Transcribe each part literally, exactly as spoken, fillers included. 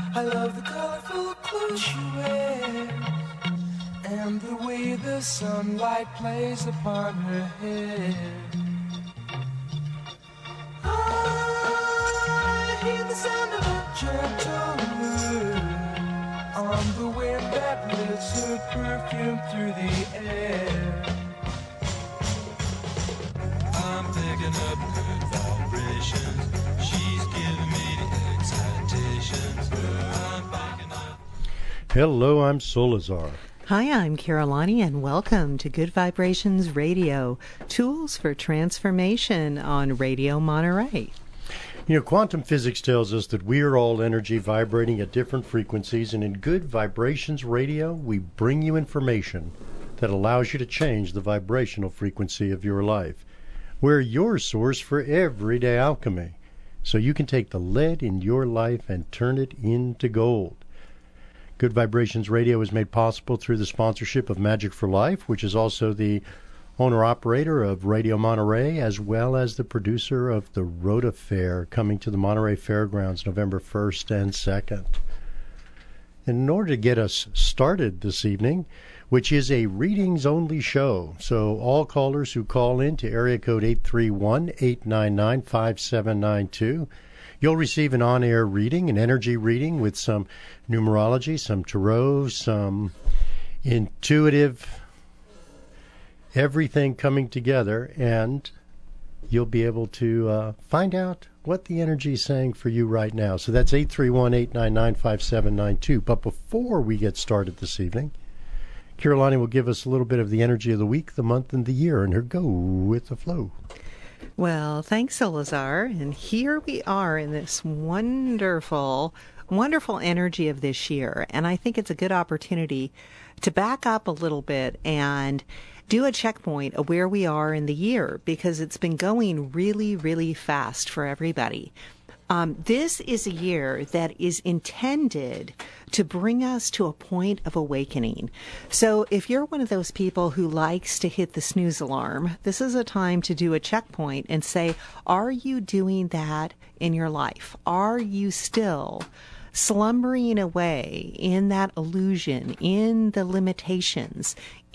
I love the colorful clothes she wears and the way the sunlight plays upon her hair. I hear the sound of a gentle word on the wind that lifts her perfume through the air. I'm picking up good vibrations. She's giving me the excitations. I'm picking up. Hello, I'm Solazar. Hi, I'm Carolani, and welcome to Good Vibrations Radio, Tools for Transformation on Radio Monterey. You know, quantum physics tells us that we are all energy vibrating at different frequencies, and in Good Vibrations Radio, we bring you information that allows you to change the vibrational frequency of your life. We're your source for everyday alchemy, so you can take the lead in your life and turn it into gold. Good Vibrations Radio is made possible through the sponsorship of Magic for Life, which is also the owner-operator of Radio Monterey, as well as the producer of the Rota Fair, coming to the Monterey Fairgrounds November first and second. In order to get us started this evening, which is a readings-only show, so all callers who call in to area code eight three one, eight nine nine, five seven nine two, you'll receive an on-air reading, an energy reading with some numerology, some tarot, some intuitive, everything coming together, and you'll be able to uh, find out what the energy is saying for you right now. So that's eight three one, eight nine nine, five seven nine two. But before we get started this evening, Carolani will give us a little bit of the energy of the week, the month, and the year, and her go with the flow. Well, thanks, Salazar. And here we are in this wonderful, wonderful energy of this year. And I think it's a good opportunity to back up a little bit and do a checkpoint of where we are in the year, because it's been going really, really fast for everybody. Um, this is a year that is intended to bring us to a point of awakening. So if you're one of those people who likes to hit the snooze alarm, this is a time to do a checkpoint and say, are you doing that in your life? Are you still slumbering away in that illusion, in the limitations,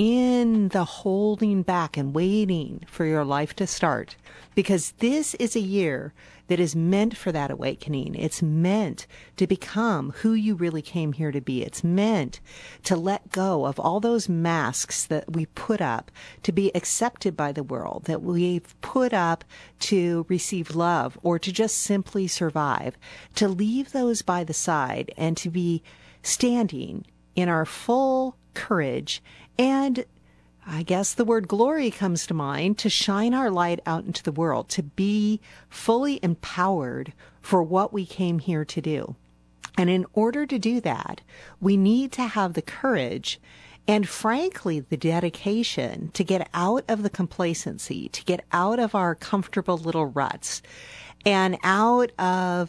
in the holding back and waiting for your life to start? Because this is a year that is meant for that awakening. It's meant to become who you really came here to be. It's meant to let go of all those masks that we put up to be accepted by the world, that we've put up to receive love or to just simply survive, to leave those by the side and to be standing in our full courage and, I guess the word glory comes to mind, to shine our light out into the world, to be fully empowered for what we came here to do. And in order to do that, we need to have the courage and, frankly, the dedication to get out of the complacency, to get out of our comfortable little ruts and out of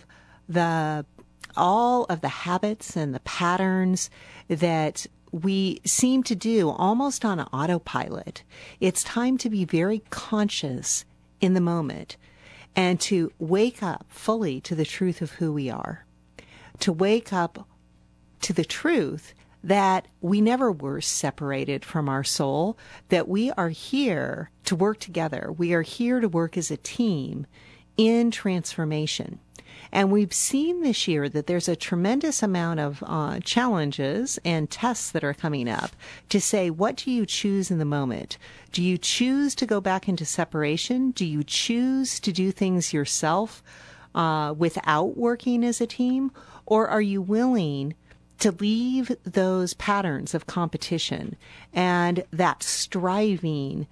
the all of the habits and the patterns that we seem to do almost on an autopilot. It's time to be very conscious in the moment and to wake up fully to the truth of who we are, to wake up to the truth that we never were separated from our soul, that we are here to work together. We are here to work as a team in transformation. And we've seen this year that there's a tremendous amount of uh, challenges and tests that are coming up to say, what do you choose in the moment? Do you choose to go back into separation? Do you choose to do things yourself uh, without working as a team? Or are you willing to leave those patterns of competition and that striving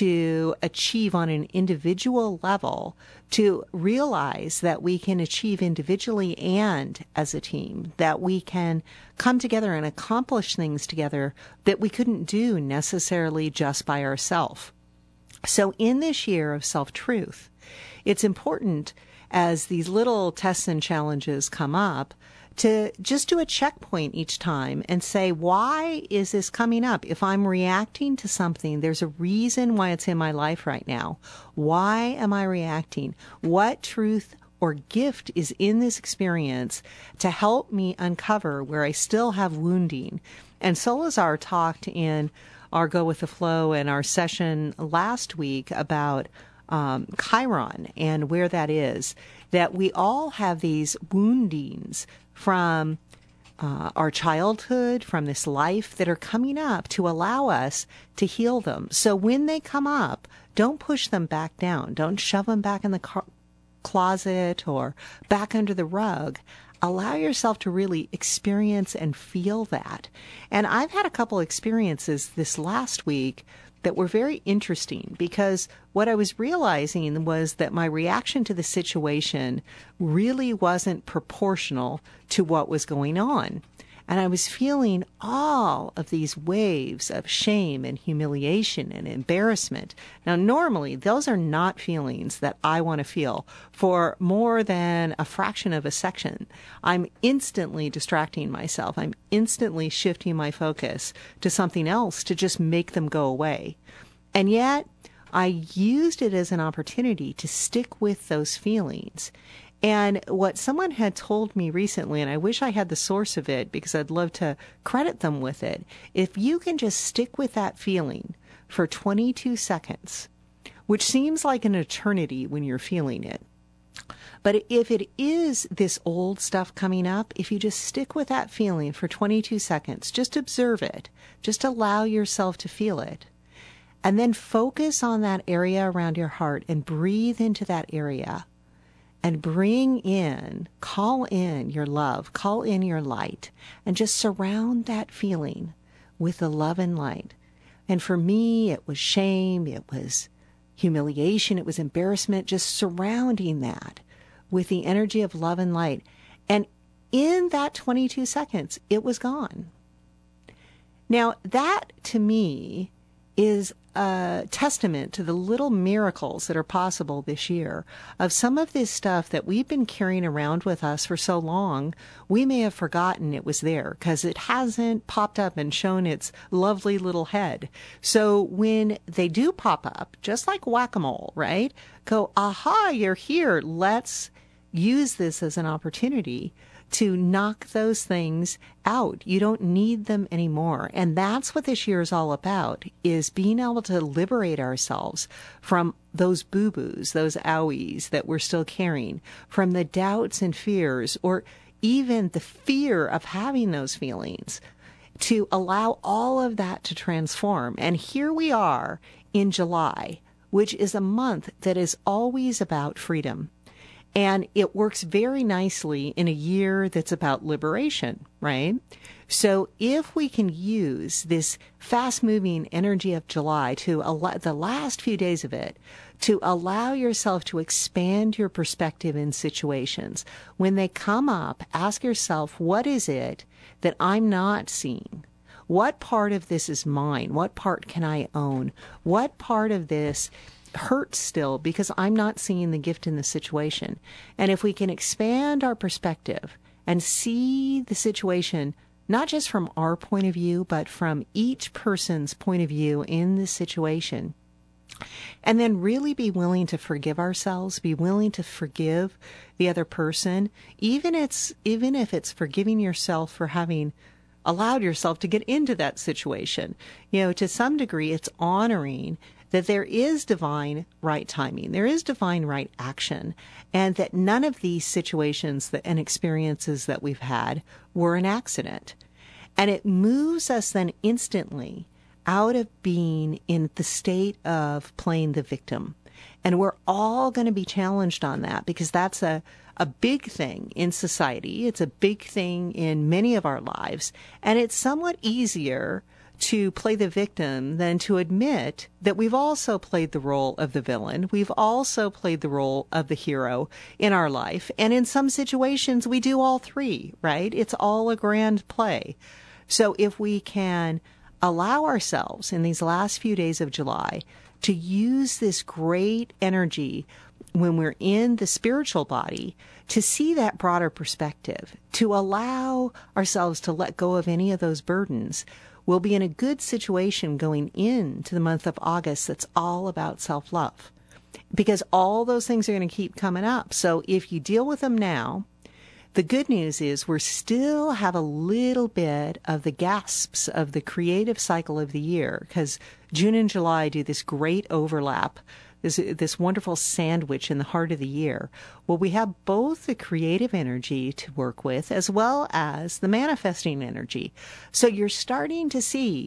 to achieve on an individual level, to realize that we can achieve individually and as a team, that we can come together and accomplish things together that we couldn't do necessarily just by ourselves. So in this year of self-truth, it's important, as these little tests and challenges come up, to just do a checkpoint each time and say, why is this coming up? If I'm reacting to something, there's a reason why it's in my life right now. Why am I reacting? What truth or gift is in this experience to help me uncover where I still have wounding. And Solazar talked in our Go With The Flow and our session last week about um, Chiron and where that is, that we all have these woundings from uh, our childhood, from this life that are coming up to allow us to heal them. So when they come up, don't push them back down. Don't shove them back in the car- closet or back under the rug. Allow yourself to really experience and feel that. And I've had a couple experiences this last week that were very interesting, because what I was realizing was that my reaction to the situation really wasn't proportional to what was going on. And I was feeling all of these waves of shame and humiliation and embarrassment. Now, normally, those are not feelings that I want to feel for more than a fraction of a second. I'm instantly distracting myself. I'm instantly shifting my focus to something else to just make them go away. And yet, I used it as an opportunity to stick with those feelings. And what someone had told me recently, and I wish I had the source of it because I'd love to credit them with it, if you can just stick with that feeling for twenty-two seconds, which seems like an eternity when you're feeling it. But if it is this old stuff coming up, if you just stick with that feeling for twenty-two seconds, just observe it, just allow yourself to feel it, and then focus on that area around your heart and breathe into that area. And bring in, call in your love, call in your light, and just surround that feeling with the love and light. And for me, it was shame, it was humiliation, it was embarrassment, just surrounding that with the energy of love and light. And in that twenty-two seconds, it was gone. Now, that to me is a testament to the little miracles that are possible this year of some of this stuff that we've been carrying around with us for so long. We may have forgotten it was there because it hasn't popped up and shown its lovely little head. So when they do pop up, just like whack-a-mole, right? Go, aha, you're here. Let's use this as an opportunity to knock those things out. You don't need them anymore. And that's what this year is all about, is being able to liberate ourselves from those boo-boos, those owies that we're still carrying, from the doubts and fears, or even the fear of having those feelings, to allow all of that to transform. And here we are in July, which is a month that is always about freedom. And it works very nicely in a year that's about liberation, right? So if we can use this fast-moving energy of July to allow the last few days of it to allow yourself to expand your perspective in situations, when they come up, ask yourself, what is it that I'm not seeing? What part of this is mine? What part can I own? What part of this hurts still because I'm not seeing the gift in the situation? And if we can expand our perspective and see the situation not just from our point of view, but from each person's point of view in this situation, and then really be willing to forgive ourselves, be willing to forgive the other person, even it's even if it's forgiving yourself for having allowed yourself to get into that situation. You know, to some degree, it's honoring that there is divine right timing, there is divine right action, and that none of these situations that, and experiences that we've had were an accident. And it moves us then instantly out of being in the state of playing the victim. And we're all going to be challenged on that, because that's a, a big thing in society. It's a big thing in many of our lives. And it's somewhat easier to play the victim than to admit that we've also played the role of the villain. We've also played the role of the hero in our life. And in some situations, we do all three, right? It's all a grand play. So if we can allow ourselves in these last few days of July to use this great energy when we're in the spiritual body to see that broader perspective, to allow ourselves to let go of any of those burdens, we'll be in a good situation going into the month of August that's all about self-love. because all those things are going to keep coming up. So if you deal with them now, the good news is we still have a little bit of the gasps of the creative cycle of the year, because June and July do this great overlap, this, this wonderful sandwich in the heart of the year. Well, we have both the creative energy to work with as well as the manifesting energy. So you're starting to see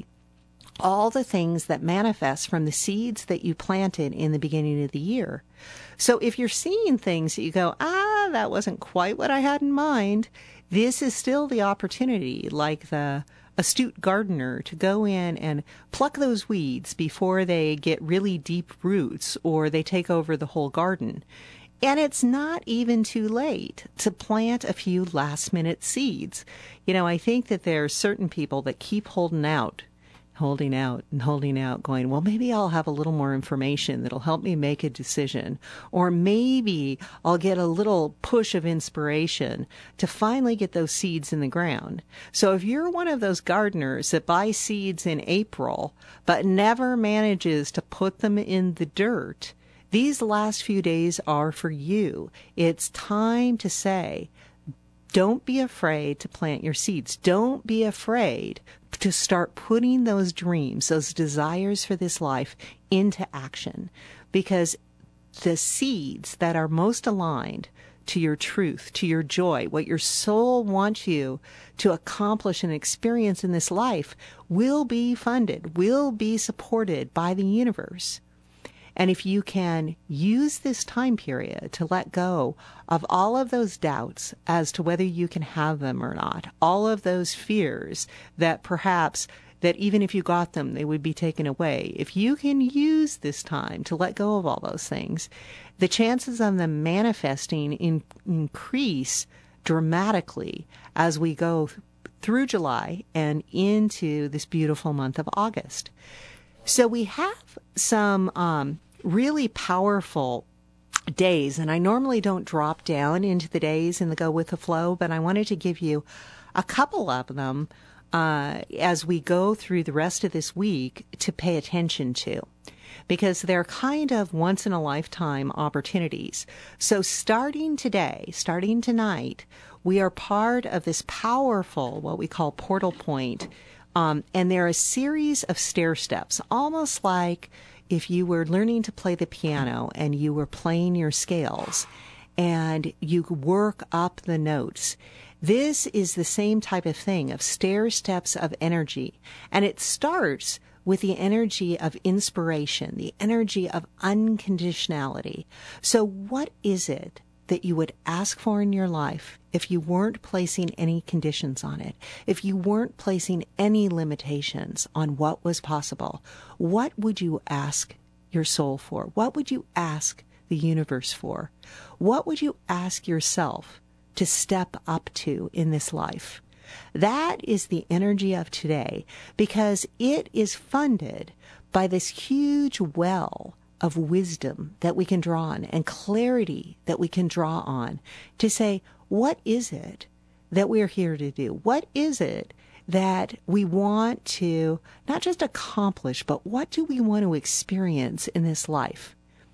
all the things that manifest from the seeds that you planted in the beginning of the year. So if you're seeing things that you go, ah, that wasn't quite what I had in mind, this is still the opportunity, like the astute gardener, to go in and pluck those weeds before they get really deep roots or they take over the whole garden. And it's not even too late to plant a few last minute seeds. You know, I think that there are certain people that keep holding out holding out and holding out, going, well, maybe I'll have a little more information that'll help me make a decision. Or maybe I'll get a little push of inspiration to finally get those seeds in the ground. So if you're one of those gardeners that buys seeds in April, but never manages to put them in the dirt, these last few days are for you. It's time to say, don't be afraid to plant your seeds. Don't be afraid to start putting those dreams, those desires for this life into action, because the seeds that are most aligned to your truth, to your joy, what your soul wants you to accomplish and experience in this life will be funded, will be supported by the universe. And if you can use this time period to let go of all of those doubts as to whether you can have them or not, all of those fears that perhaps that even if you got them, they would be taken away. If you can use this time to let go of all those things, the chances of them manifesting in, increase dramatically as we go through July and into this beautiful month of August. So we have some um, really powerful days, and I normally don't drop down into the days in the Go With the Flow, but I wanted to give you a couple of them uh, as we go through the rest of this week to pay attention to, because they're kind of once-in-a-lifetime opportunities. So starting today, starting tonight, we are part of this powerful, what we call portal point, um, and there are a series of stair steps, almost like if you were learning to play the piano and you were playing your scales and you work up the notes. This is the same type of thing, of stair steps of energy. And it starts with the energy of inspiration, the energy of unconditionality. So what is it that you would ask for in your life if you weren't placing any conditions on it, if you weren't placing any limitations on what was possible? What would you ask your soul for? What would you ask the universe for? What would you ask yourself to step up to in this life? That is the energy of today, because it is funded by this huge well of wisdom that we can draw on and clarity that we can draw on to say, what is it that we're here to do? What is it that we want to not just accomplish, but what do we want to experience in this life?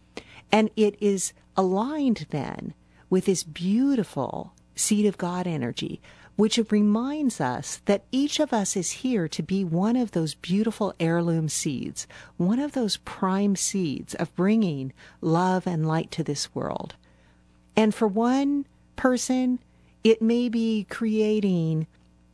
And it is aligned then with this beautiful seed of God energy, which reminds us that each of us is here to be one of those beautiful heirloom seeds, one of those prime seeds of bringing love and light to this world. And for one person, it may be creating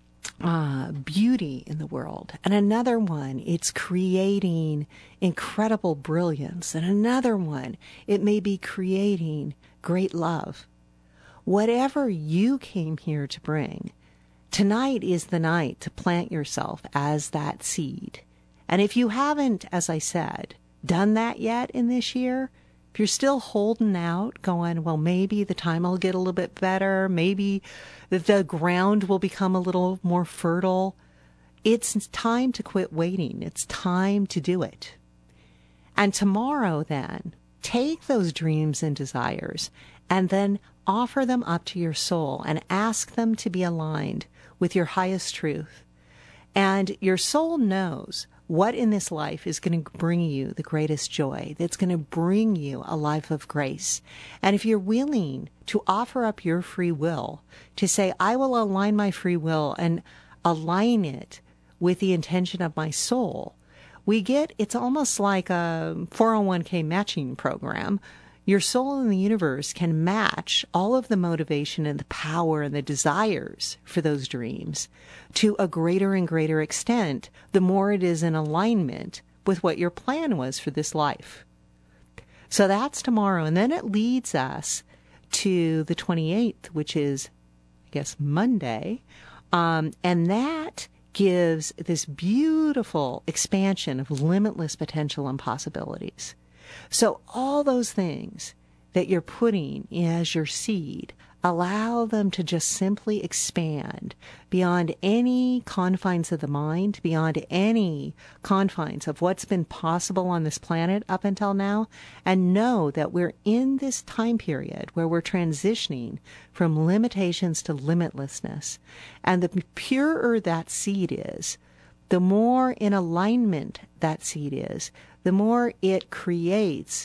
uh, beauty in the world. And another one, it's creating incredible brilliance. And another one, it may be creating great love. Whatever you came here to bring, tonight is the night to plant yourself as that seed. And if you haven't, as I said, done that yet in this year, if you're still holding out, going, well, maybe the time will get a little bit better, maybe the, the ground will become a little more fertile, it's time to quit waiting. It's time to do it. And tomorrow, then, take those dreams and desires and then offer them up to your soul and ask them to be aligned with your highest truth. And your soul knows what in this life is going to bring you the greatest joy, that's going to bring you a life of grace. And if you're willing to offer up your free will, to say, I will align my free will and align it with the intention of my soul, we get, it's almost like a four oh one k matching program. Your soul in the universe can match all of the motivation and the power and the desires for those dreams to a greater and greater extent, the more it is in alignment with what your plan was for this life. So that's tomorrow. And then it leads us to the twenty-eighth, which is, I guess, Monday. Um, and that gives this beautiful expansion of limitless potential and possibilities. So all those things that you're putting as your seed, allow them to just simply expand beyond any confines of the mind, beyond any confines of what's been possible on this planet up until now, and know that we're in this time period where we're transitioning from limitations to limitlessness. And the purer that seed is, the more in alignment that seed is, the more it creates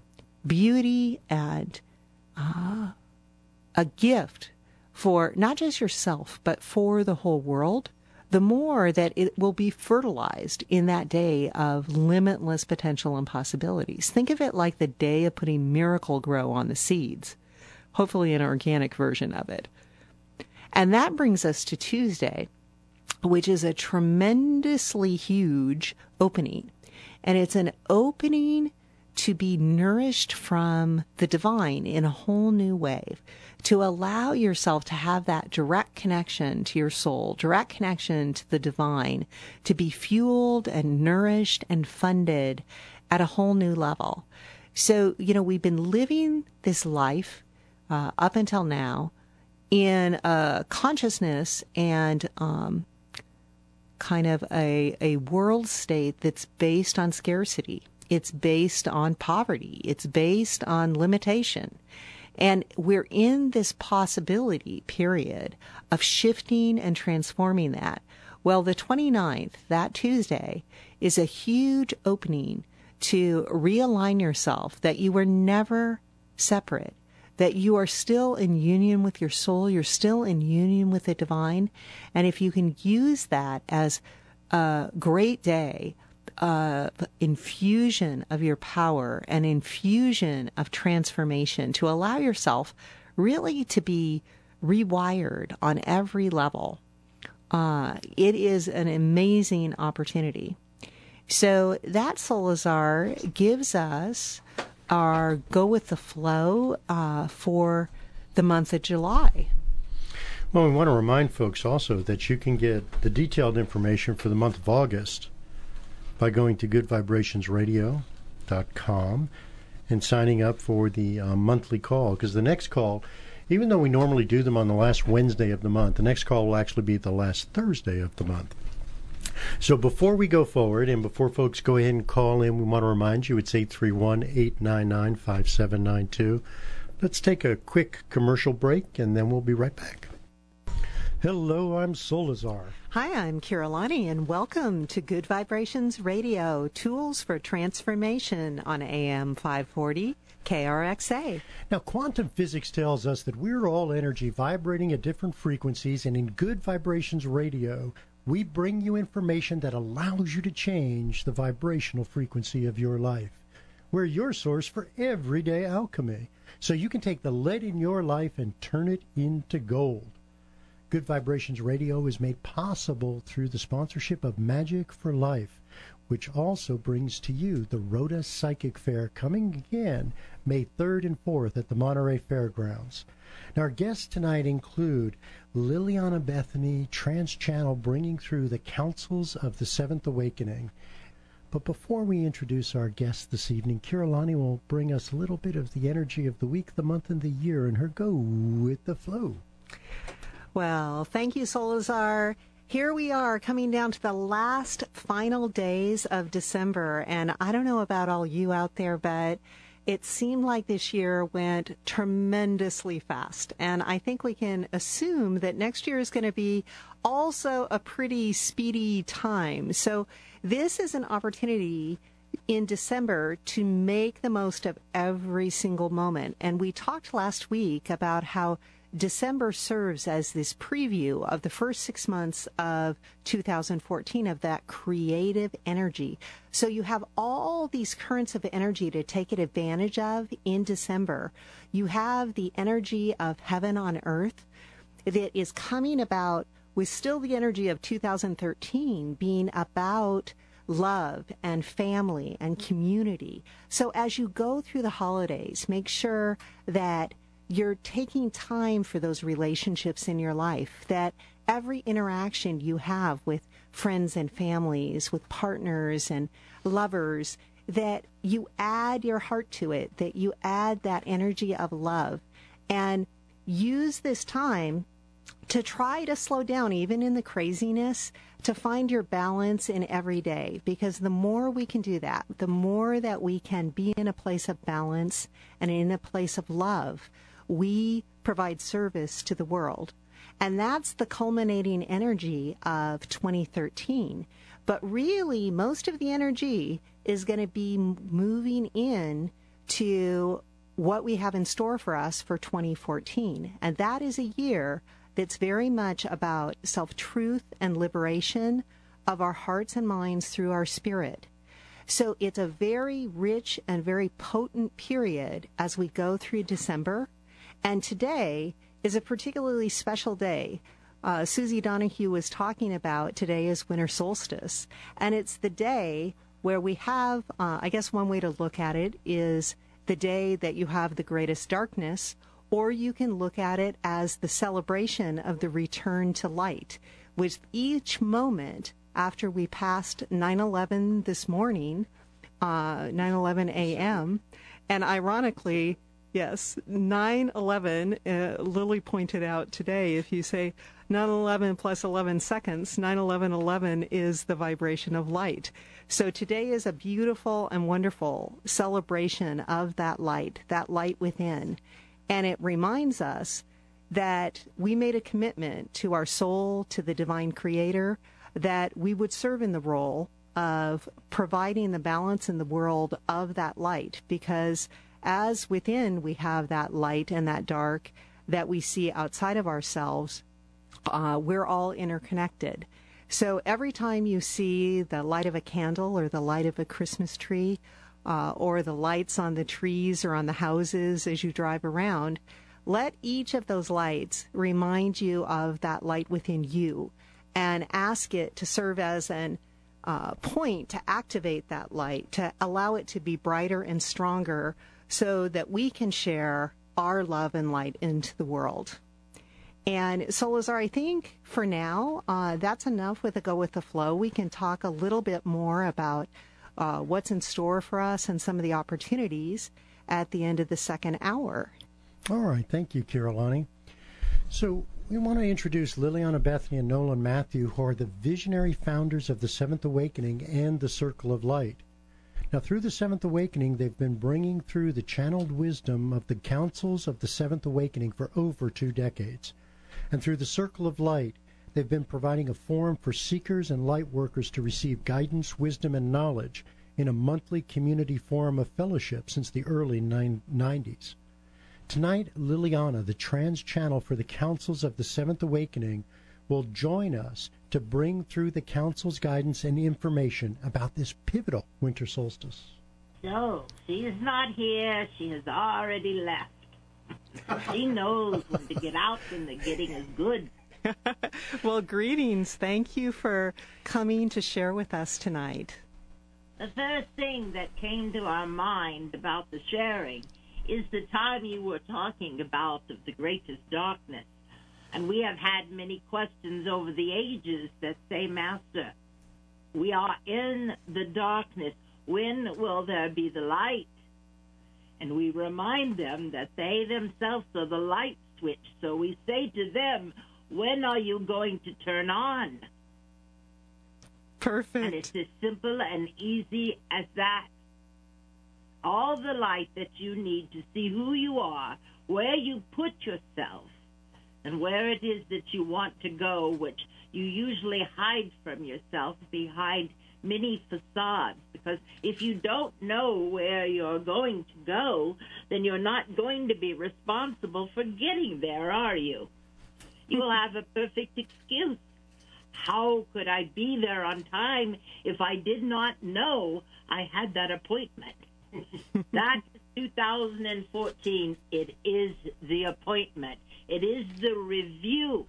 beauty and uh, a gift for not just yourself, but for the whole world, the more that it will be fertilized in that day of limitless potential and possibilities. Think of it like the day of putting Miracle-Gro on the seeds, hopefully an organic version of it. And that brings us to Tuesday, which is a tremendously huge opening. And it's an opening to be nourished from the divine in a whole new way, to allow yourself to have that direct connection to your soul, direct connection to the divine, to be fueled and nourished and funded at a whole new level. So, you know, we've been living this life uh, up until now in a consciousness and um, kind of a, a world state that's based on scarcity. It's based on poverty. It's based on limitation. And we're in this possibility period of shifting and transforming that. Well, the twenty-ninth, that Tuesday, is a huge opening to realign yourself, that you were never separate, that you are still in union with your soul, you're still in union with the divine. And if you can use that as a great day of infusion of your power, an infusion of transformation, to allow yourself really to be rewired on every level, uh, it is an amazing opportunity. So that Solazar gives us our go with the flow uh, for the month of July. Well, we want to remind folks also that you can get the detailed information for the month of August by going to good vibrations radio dot com and signing up for the uh, monthly call, because the next call, even though we normally do them on the last Wednesday of the month, the next call will actually be the last Thursday of the month. So before we go forward and before folks go ahead and call in, we want to remind you it's eight three one, eight nine nine, five seven nine two. Let's take a quick commercial break and then we'll be right back. Hello, I'm Solazar. Hi, I'm Kirillani, and welcome to Good Vibrations Radio, Tools for Transformation on A M five forty K R X A. Now, quantum physics tells us that we're all energy vibrating at different frequencies, and in Good Vibrations Radio, we bring you information that allows you to change the vibrational frequency of your life. We're your source for everyday alchemy, so you can take the lead in your life and turn it into gold. Good Vibrations Radio is made possible through the sponsorship of Magic for Life, which also brings to you the Rhoda Psychic Fair, coming again May third and fourth at the Monterey Fairgrounds. Now, our guests tonight include Liliana Bethany, Trans-Channel, bringing through the counsels of the Seventh Awakening. But before we introduce our guests this evening, Kirillani will bring us a little bit of the energy of the week, the month, and the year, and her go with the flow. Well, thank you, Solazar. Here we are coming down to the last final days of December, and I don't know about all you out there, but it seemed like this year went tremendously fast. And I think we can assume that next year is going to be also a pretty speedy time. So this is an opportunity in December to make the most of every single moment. And we talked last week about how December serves as this preview of the first six months of two thousand fourteen, of that creative energy. So you have all these currents of energy to take advantage of in December. You have the energy of heaven on earth that is coming about with still the energy of two thousand thirteen being about love and family and community. So as you go through the holidays, make sure that you're taking time for those relationships in your life, that every interaction you have with friends and families, with partners and lovers, that you add your heart to it, that you add that energy of love, and use this time to try to slow down, even in the craziness, to find your balance in every day. Because the more we can do that, the more that we can be in a place of balance and in a place of love, we provide service to the world. And that's the culminating energy of twenty thirteen. But really, most of the energy is going to be moving in to what we have in store for us for twenty fourteen. And that is a year that's very much about self-truth and liberation of our hearts and minds through our spirit. So it's a very rich and very potent period as we go through December. And today is a particularly special day. Uh, Susie Donahue was talking about today is winter solstice. And it's the day where we have, uh, I guess one way to look at it is the day that you have the greatest darkness, or you can look at it as the celebration of the return to light, with each moment after we passed nine eleven this morning, uh, nine eleven a.m., and ironically, yes, nine eleven, uh, Lily pointed out today, if you say nine eleven plus eleven seconds, nine eleven eleven is the vibration of light. So today is a beautiful and wonderful celebration of that light, that light within. And it reminds us that we made a commitment to our soul, to the divine creator, that we would serve in the role of providing the balance in the world of that light, because as within we have that light and that dark that we see outside of ourselves, uh, we're all interconnected. So every time you see the light of a candle or the light of a Christmas tree, uh, or the lights on the trees or on the houses as you drive around, let each of those lights remind you of that light within you, and ask it to serve as an uh, point to activate that light, to allow it to be brighter and stronger, so that we can share our love and light into the world. And Solazar, I think for now, uh, that's enough with a go with the flow. We can talk a little bit more about uh, what's in store for us and some of the opportunities at the end of the second hour. All right. Thank you, Kirillani. So we want to introduce Liliana Bethany and Nolan Matthew, who are the visionary founders of the Seventh Awakening and the Circle of Light. Now, through the Seventh Awakening, they've been bringing through the channeled wisdom of the councils of the Seventh Awakening for over two decades. And through the Circle of Light, they've been providing a forum for seekers and light workers to receive guidance, wisdom, and knowledge in a monthly community forum of fellowship since the early nineties. Tonight, Liliana, the trans channel for the councils of the Seventh Awakening, will join us to bring through the council's guidance and information about this pivotal winter solstice. So, she is not here. She has already left. She knows when to get out when the getting is good. Well, greetings. Thank you for coming to share with us tonight. The first thing that came to our mind about the sharing is the time you were talking about of the greatest darkness. And we have had many questions over the ages that say, Master, we are in the darkness. When will there be the light? And we remind them that they themselves are the light switch. So we say to them, when are you going to turn on? Perfect. And it's as simple and easy as that. all the light that you need to see who you are, where you put yourself, and where it is that you want to go, which you usually hide from yourself behind many facades. Because if you don't know where you're going to go, then you're not going to be responsible for getting there, are you? You will have a perfect excuse. How could I be there on time if I did not know I had that appointment? That's two thousand fourteen. It is the appointment. It is the review.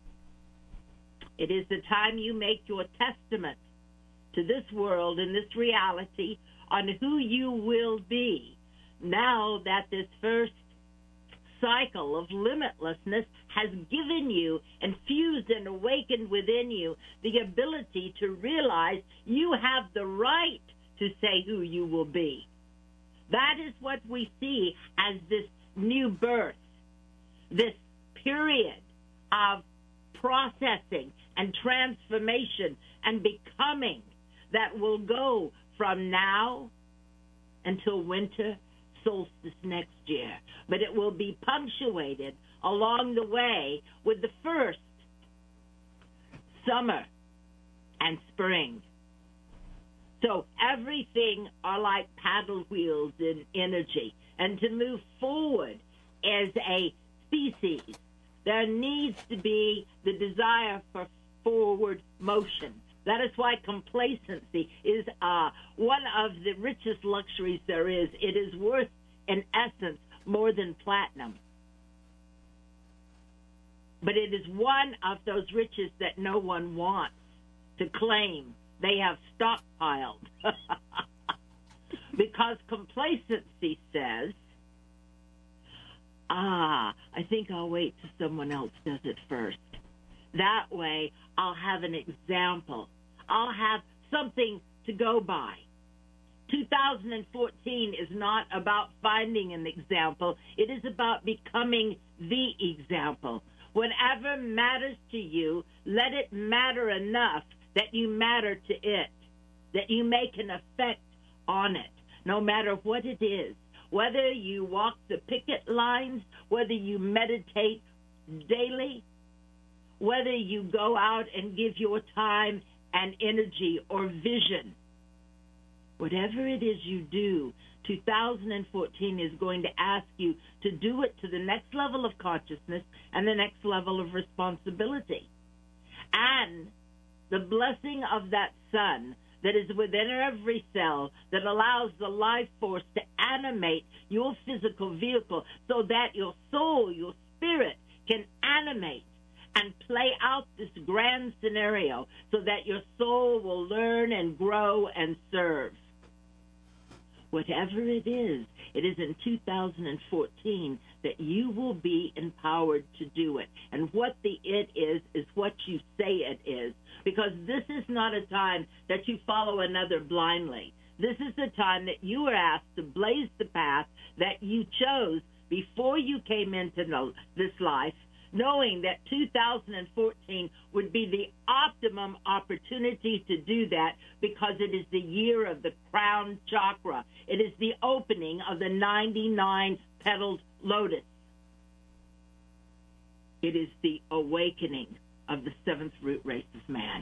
It is the time you make your testament to this world and this reality on who you will be now that this first cycle of limitlessness has given you, infused and awakened within you, the ability to realize you have the right to say who you will be. That is what we see as this new birth, this period of processing and transformation and becoming that will go from now until winter solstice next year. But it will be punctuated along the way with the first summer and spring. So everything are like paddle wheels in energy. And to move forward as a species, there needs to be the desire for forward motion. That is why complacency is uh, one of the richest luxuries there is. It is worth, in essence, more than platinum. But it is one of those riches that no one wants to claim they have stockpiled. Because complacency says, ah, I think I'll wait till someone else does it first. That way, I'll have an example. I'll have something to go by. two thousand fourteen is not about finding an example. It is about becoming the example. Whatever matters to you, let it matter enough that you matter to it, that you make an effect on it, no matter what it is. Whether you walk the picket lines, whether you meditate daily, whether you go out and give your time and energy or vision. Whatever it is you do, two thousand fourteen is going to ask you to do it to the next level of consciousness and the next level of responsibility. And the blessing of that sun that is within every cell that allows the life force to animate your physical vehicle so that your soul, your spirit can animate and play out this grand scenario so that your soul will learn and grow and serve. Whatever it is, it is in two thousand fourteen that you will be empowered to do it. And what the it is, is what you say it is. Because this is not a time that you follow another blindly. This is the time that you are asked to blaze the path that you chose before you came into this life, knowing that two thousand fourteen would be the optimum opportunity to do that because it is the year of the crown chakra. It is the opening of the ninety-nine petaled lotus. It is the awakening of the seventh root race of man.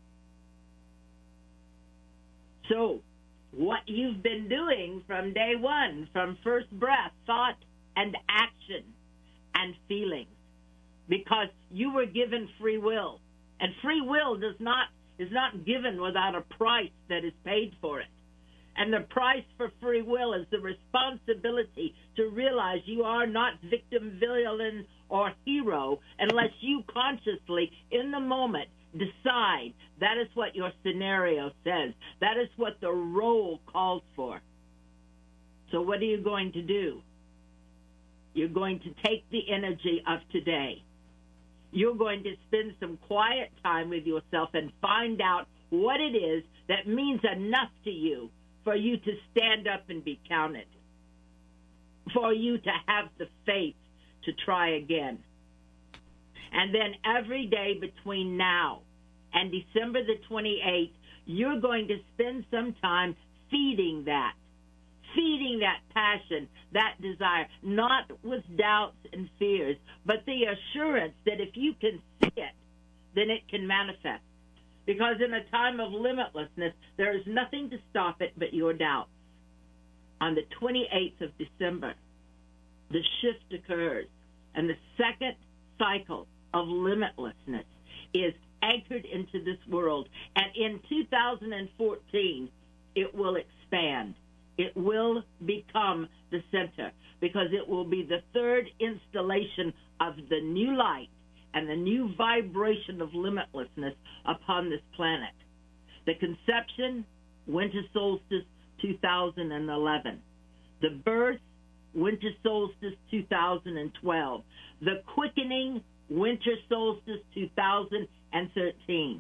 So, what you've been doing from day one, from first breath, thought and action and feelings, because you were given free will. And free will does not is not given without a price that is paid for it. And the price for free will is the responsibility to realize you are not victim, villain, or hero unless you consciously, in the moment, decide that is what your scenario says. That is what the role calls for. So what are you going to do? You're going to take the energy of today. You're going to spend some quiet time with yourself and find out what it is that means enough to you for you to stand up and be counted, for you to have the faith to try again. And then every day between now and December the twenty-eighth, you're going to spend some time feeding that, feeding that passion, that desire, not with doubts and fears, but the assurance that if you can see it, then it can manifest. Because in a time of limitlessness, there is nothing to stop it but your doubts. On the twenty-eighth of December, the shift occurs, and the second cycle of limitlessness is anchored into this world. And in two thousand fourteen, it will expand. It will become the center, because it will be the third installation of the new light and the new vibration of limitlessness upon this planet. The conception, winter solstice, two thousand eleven. The birth, winter solstice, two thousand twelve. The quickening, winter solstice, two thousand thirteen.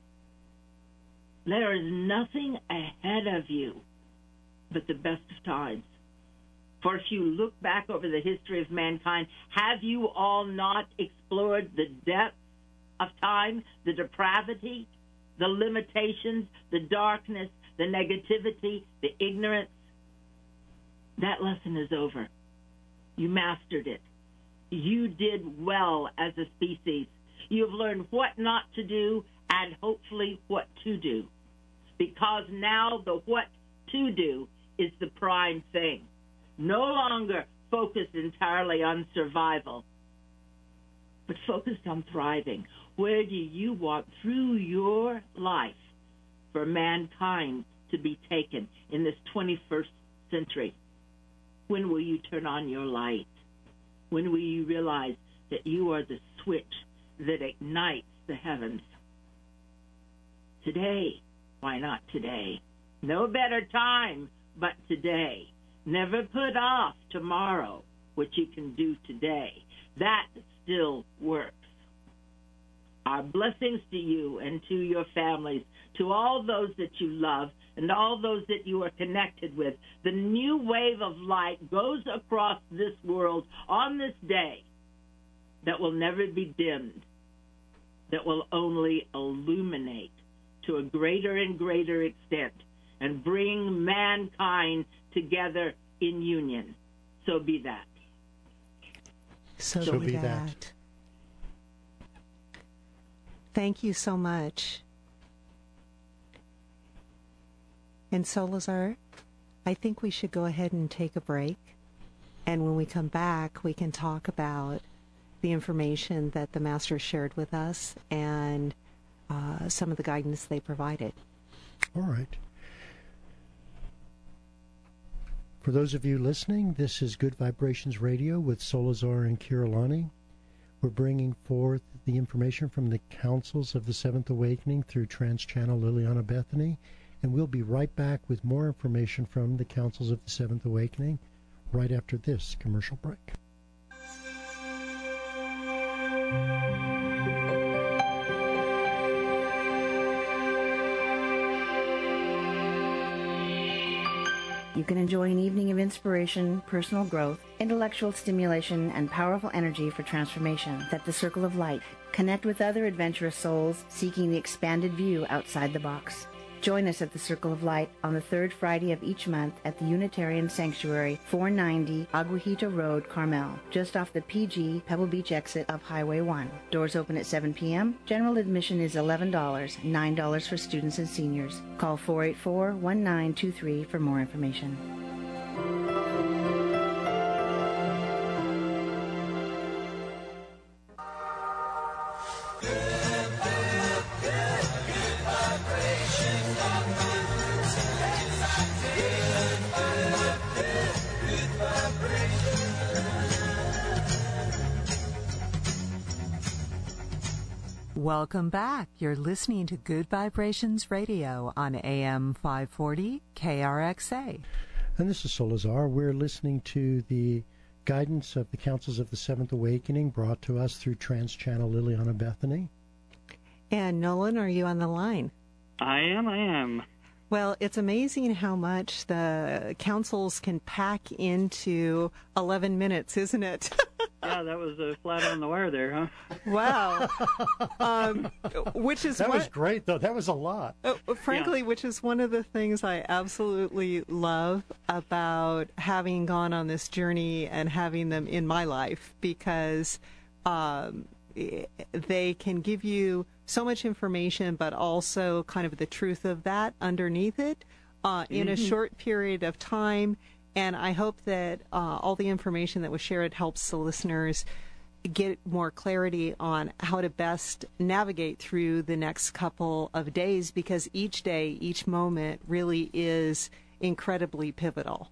There is nothing ahead of you but the best of times. For if you look back over the history of mankind, have you all not explored the depths of time, the depravity, the limitations, the darkness, the negativity, the ignorance? That lesson is over. You mastered it. You did well as a species. You have learned what not to do and hopefully what to do. Because now the what to do is the prime thing. No longer focused entirely on survival, but focused on thriving. Where do you want through your life for mankind to be taken in this twenty-first century? When will you turn on your light? When will you realize that you are the switch that ignites the heavens? Today. Why not today? No better time but today. Never put off tomorrow what you can do today. That still works. Our blessings to you and to your families, to all those that you love and all those that you are connected with. The new wave of light goes across this world on this day that will never be dimmed, that will only illuminate to a greater and greater extent and bring mankind together in union. So be that. So, So be be that. that. Thank you so much. And Solazar, I think we should go ahead and take a break. And when we come back, we can talk about the information that the Master shared with us and uh, some of the guidance they provided. All right. For those of you listening, this is Good Vibrations Radio with Solazar and Kirillani. We're bringing forth the information from the Councils of the Seventh Awakening through Trans-Channel Liliana Bethany, and we'll be right back with more information from the Councils of the Seventh Awakening right after this commercial break. You can enjoy an evening of inspiration, personal growth, intellectual stimulation, and powerful energy for transformation at the Circle of Light. Connect with other adventurous souls seeking the expanded view outside the box. Join us at the Circle of Light on the third Friday of each month at the Unitarian Sanctuary, four ninety Aguajita Road, Carmel, just off the P G Pebble Beach exit of Highway one. Doors open at seven p.m. General admission is eleven dollars, nine dollars for students and seniors. Call four eight four, one nine two three for more information. Welcome back. You're listening to Good Vibrations Radio on A M five forty K R X A. And this is Solazar. We're listening to the guidance of the Councils of the Seventh Awakening brought to us through Trans-Channel Liliana Bethany. And Nolan, are you on the line? I am, I am. Well, it's amazing how much the councils can pack into eleven minutes, isn't it? Yeah, that was uh, flat on the wire there, huh? Wow. Um, which is That one, was great, though. That was a lot. uh, frankly, Yeah. which is one of the things I absolutely love about having gone on this journey and having them in my life, because um, they can give you so much information, but also kind of the truth of that underneath it uh, in a short period of time. And I hope that uh, all the information that was shared helps the listeners get more clarity on how to best navigate through the next couple of days, because each day, each moment really is incredibly pivotal.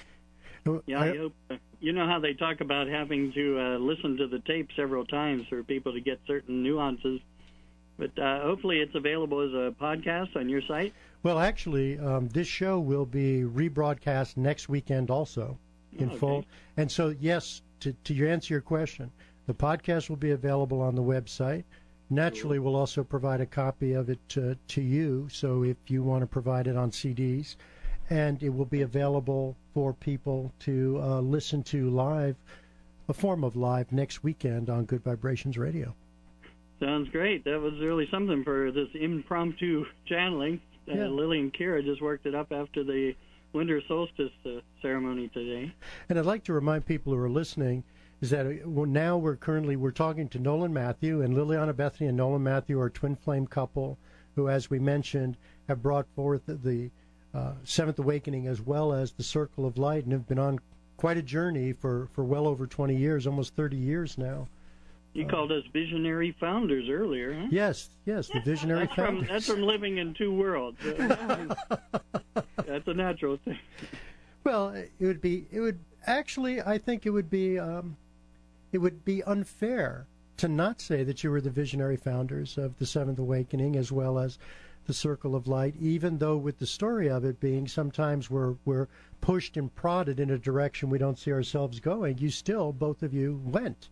Yeah, I hope. Uh, you know how they talk about having to uh, listen to the tape several times for people to get certain nuances. But uh, hopefully it's available as a podcast on your site. Well, actually, um, this show will be rebroadcast next weekend also in Oh, okay. full. And so, yes, to, to your answer your question, the podcast will be available on the website. Naturally, we'll also provide a copy of it to, to you, so if you want to provide it on C Ds. And it will be available for people to uh, listen to live, a form of live, next weekend on Good Vibrations Radio. Sounds great. That was really something for this impromptu channeling. Uh, Yeah. Lily and Kira just worked it up after the winter solstice uh, ceremony today. And I'd like to remind people who are listening is that uh, well, now we're currently we're talking to Nolan Matthew, and Liliana Bethany and Nolan Matthew are a twin flame couple who, as we mentioned, have brought forth the uh, Seventh Awakening as well as the Circle of Light, and have been on quite a journey for, for well over twenty years, almost thirty years now. You called us visionary founders earlier, huh? Yes, yes, the visionary That's from, founders. that's from living in two worlds. Uh, that's a natural thing. Well, it would be. It would actually. I think it would be. Um, it would be unfair to not say that you were the visionary founders of the Seventh Awakening as well as the Circle of Light. Even though, with the story of it being, sometimes we're we're pushed and prodded in a direction we don't see ourselves going. You still, both of you, went.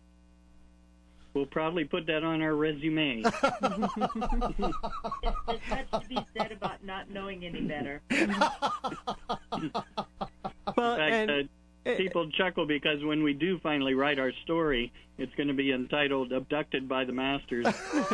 We'll probably put that on our resume. There's much to be said about not knowing any better. Well, In fact, and uh, people chuckle because when we do finally write our story, it's going to be entitled Abducted by the Masters.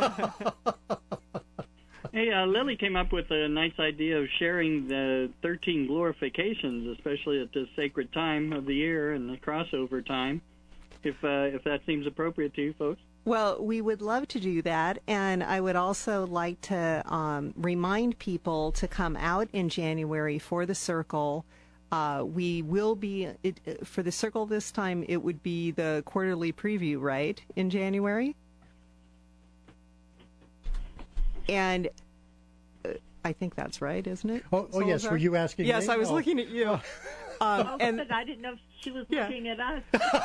Hey, uh, Lily came up with a nice idea of sharing the thirteen glorifications, especially at this sacred time of the year and the crossover time, if uh, if that seems appropriate to you folks. Well, we would love to do that, and I would also like to um, remind people to come out in January for the Circle. Uh, we will be, it, for the Circle this time, it would be the quarterly preview, right, in January? And uh, I think that's right, isn't it? Oh, oh yes. Salazar? Were you asking Yes, me? I was Oh. looking at you. Um, Oh, and good. I didn't know if she was Yeah. looking at us.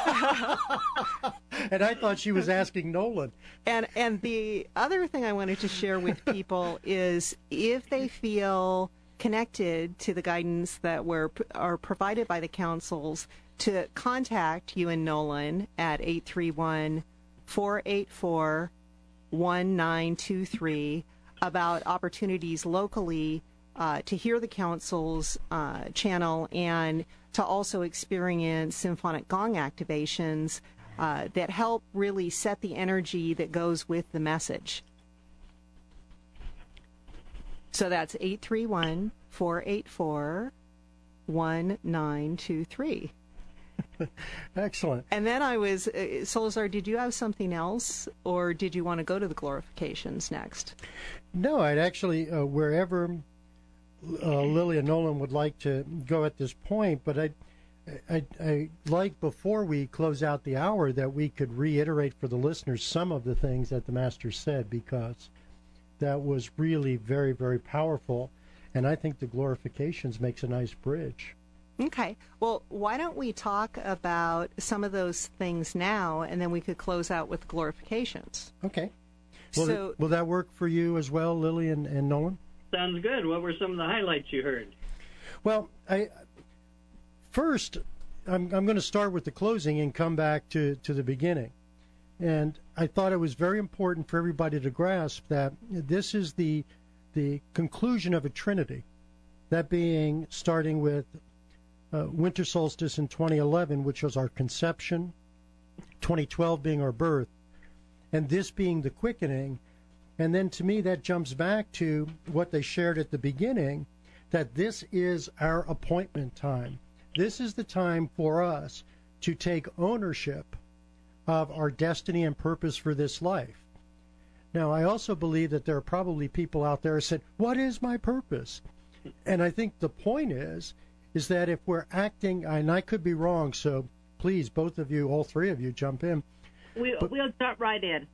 And I thought she was asking Nolan. And and the other thing I wanted to share with people is if they feel connected to the guidance that were are provided by the councils, to contact you and Nolan at eight three one, four eight four, one nine two three about opportunities locally uh, to hear the council's uh, channel and to also experience symphonic gong activations uh, that help really set the energy that goes with the message. So that's eight three one, four eight four, one nine two three. Excellent. And then I was, uh, Salazar, did you have something else, or did you want to go to the glorifications next? No, I'd actually, uh, wherever uh, Lily and Nolan would like to go at this point, but I'd, I'd, I'd like, before we close out the hour, that we could reiterate for the listeners some of the things that the Master said, because that was really very, very powerful, and I think the glorifications makes a nice bridge. Okay. Well, why don't we talk about some of those things now, and then we could close out with glorifications. Okay. Will, So- will that work for you as well, Lily and, and Nolan? Sounds good. What were some of the highlights you heard? Well, I first, I'm, I'm going to start with the closing and come back to, to the beginning. And I thought it was very important for everybody to grasp that this is the the conclusion of a trinity, that being starting with uh, winter solstice in twenty eleven, which was our conception, twenty twelve being our birth, and this being the quickening. And then to me, that jumps back to what they shared at the beginning, that this is our appointment time. This is the time for us to take ownership of our destiny and purpose for this life. Now, I also believe that there are probably people out there who said, what is my purpose? And I think the point is, is that if we're acting, and I could be wrong, so please, both of you, all three of you, jump in. We, but, we'll jump right in.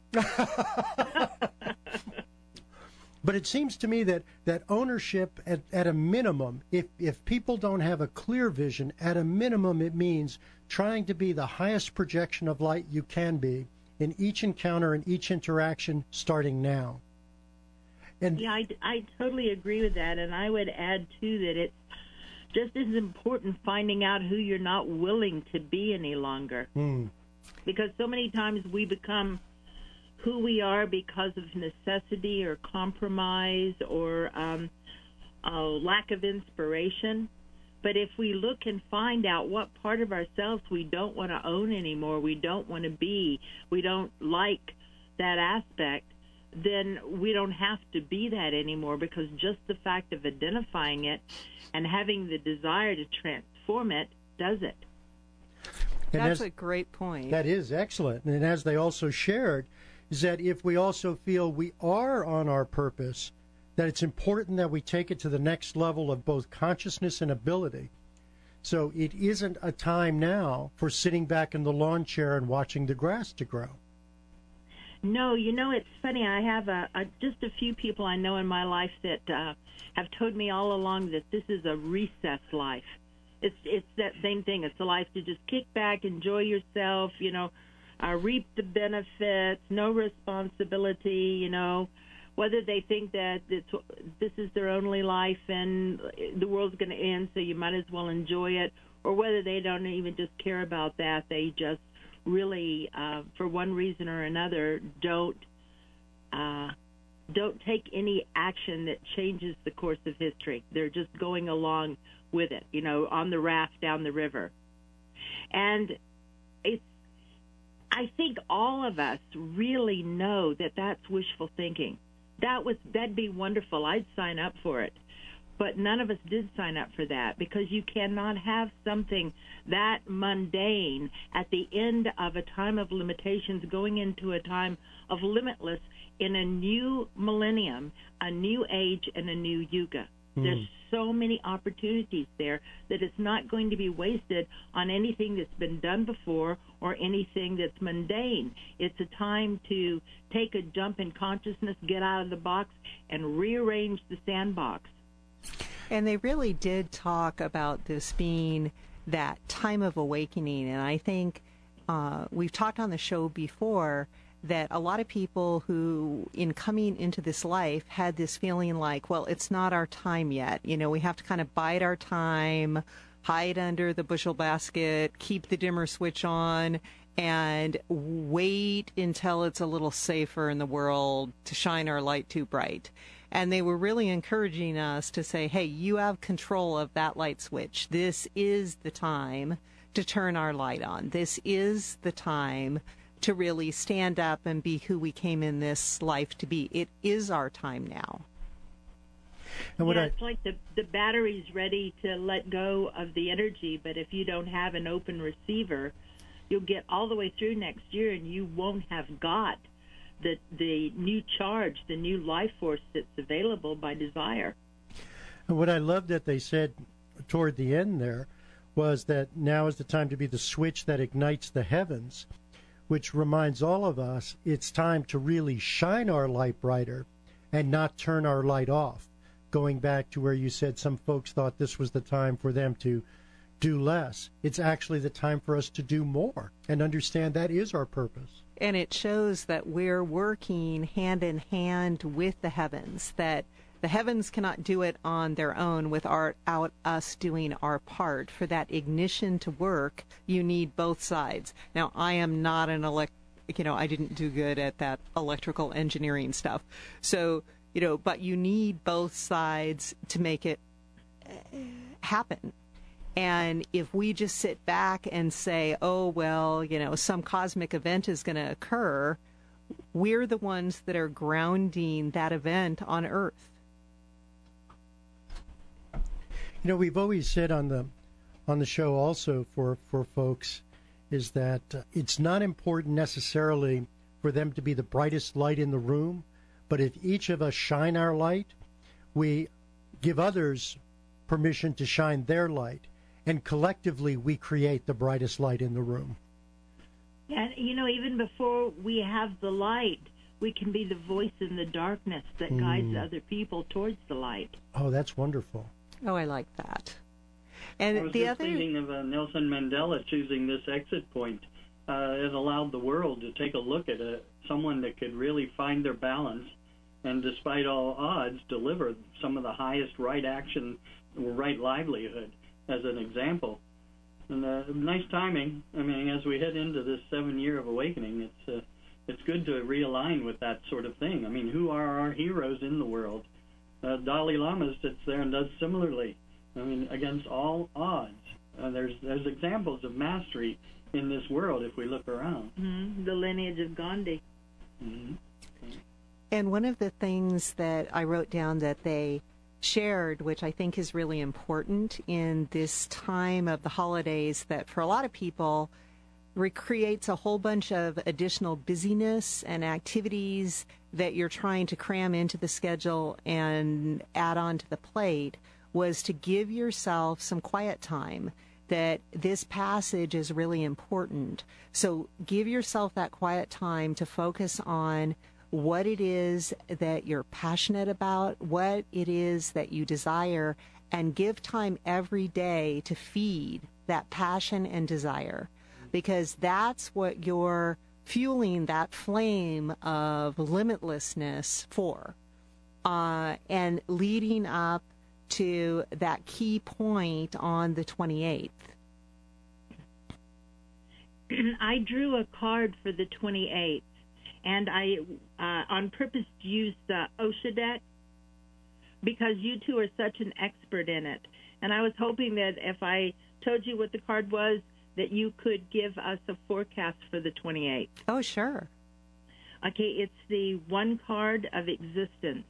But it seems to me that, that ownership, at, at a minimum, if, if people don't have a clear vision, at a minimum it means trying to be the highest projection of light you can be in each encounter and each interaction starting now. And yeah, I, I totally agree with that, and I would add, too, that it's just as important finding out who you're not willing to be any longer. Mm. Because so many times we become who we are because of necessity or compromise or um, a lack of inspiration. But if we look and find out what part of ourselves we don't want to own anymore, we don't want to be, we don't like that aspect, then we don't have to be that anymore, because just the fact of identifying it and having the desire to transform it does it. And That's as, a great point. That is excellent. And as they also shared, is that if we also feel we are on our purpose, that it's important that we take it to the next level of both consciousness and ability. So it isn't a time now for sitting back in the lawn chair and watching the grass to grow. No, you know, it's funny. I have a, a, just a few people I know in my life that uh, have told me all along that this is a recess life. It's it's that same thing. It's a life to just kick back, enjoy yourself, you know, uh, reap the benefits, no responsibility, you know, whether they think that it's, this is their only life and the world's going to end, so you might as well enjoy it, or whether they don't even just care about that. They just really, uh, for one reason or another, don't uh, don't take any action that changes the course of history. They're just going along with it, you know, on the raft down the river. And it's, I think all of us really know that that's wishful thinking. That was, that'd be wonderful. I'd sign up for it. But none of us did sign up for that, because you cannot have something that mundane at the end of a time of limitations going into a time of limitless in a new millennium, a new age, and a new yuga. Mm. There's so many opportunities there that it's not going to be wasted on anything that's been done before or anything that's mundane. It's a time to take a jump in consciousness, get out of the box, and rearrange the sandbox. And they really did talk about this being that time of awakening. And I think uh, we've talked on the show before that a lot of people who, in coming into this life, had this feeling like, well, it's not our time yet. You know, we have to kind of bide our time, hide under the bushel basket, keep the dimmer switch on, and wait until it's a little safer in the world to shine our light too bright. And they were really encouraging us to say, hey, you have control of that light switch. This is the time to turn our light on. This is the time to really stand up and be who we came in this life to be. It is our time now. And yeah, I, it's like the, the battery's ready to let go of the energy, but if you don't have an open receiver, you'll get all the way through next year and you won't have got the the new charge, the new life force that's available by desire. And what I love that they said toward the end there was that now is the time to be the switch that ignites the heavens, which reminds all of us it's time to really shine our light brighter and not turn our light off. Going back to where you said some folks thought this was the time for them to do less. It's actually the time for us to do more and understand that is our purpose. And it shows that we're working hand in hand with the heavens, that the heavens cannot do it on their own without us doing our part. For that ignition to work, you need both sides. Now, I am not an elect, you know, I didn't do good at that electrical engineering stuff. So, you know, but you need both sides to make it happen. And if we just sit back and say, oh, well, you know, some cosmic event is going to occur, we're the ones that are grounding that event on Earth. You know, we've always said on the on the show also for, for folks is that uh, it's not important necessarily for them to be the brightest light in the room, but if each of us shine our light, we give others permission to shine their light, and collectively we create the brightest light in the room. And, you know, even before we have the light, we can be the voice in the darkness that mm. guides other people towards the light. Oh, that's wonderful. Oh, I like that. And I was the just other thinking of uh, Nelson Mandela choosing this exit point. Uh, it allowed the world to take a look at a, someone that could really find their balance and, despite all odds, deliver some of the highest right action or right livelihood as an example. And uh, nice timing. I mean, as we head into this seven year of awakening, it's uh, it's good to realign with that sort of thing. I mean, who are our heroes in the world? Uh, Dalai Lama sits there and does similarly. I mean, against all odds. Uh, there's there's examples of mastery in this world if we look around. Mm-hmm. The lineage of Gandhi. Mm-hmm. And one of the things that I wrote down that they shared, which I think is really important in this time of the holidays, that for a lot of people recreates a whole bunch of additional busyness and activities that you're trying to cram into the schedule and add on to the plate, was to give yourself some quiet time, that this passage is really important. So give yourself that quiet time to focus on what it is that you're passionate about, what it is that you desire, and give time every day to feed that passion and desire, because that's what you're fueling that flame of limitlessness for, uh, and leading up to that key point on the twenty-eighth. I drew a card for the twenty-eighth, and I uh, on purpose used the Osho deck because you two are such an expert in it. And I was hoping that if I told you what the card was, that you could give us a forecast for the twenty-eighth. Oh, sure. Okay, it's the one card of existence.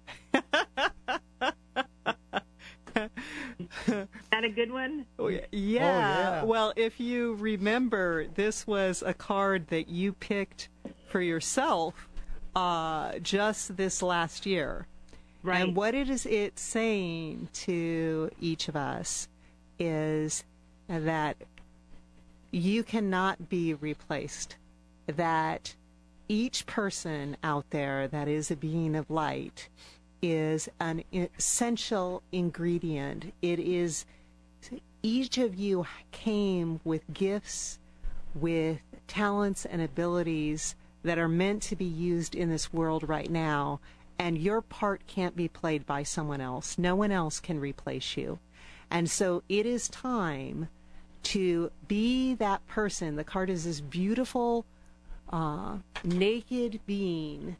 Is that a good one? Oh, yeah. Oh, yeah. Well, if you remember, this was a card that you picked for yourself uh, just this last year. Right. And what it is it's saying to each of us is that you cannot be replaced, that each person out there that is a being of light is an essential ingredient. It is, each of you came with gifts, with talents and abilities that are meant to be used in this world right now, and your part can't be played by someone else. No one else can replace you. And so it is time to be that person. The card is this beautiful, uh, naked being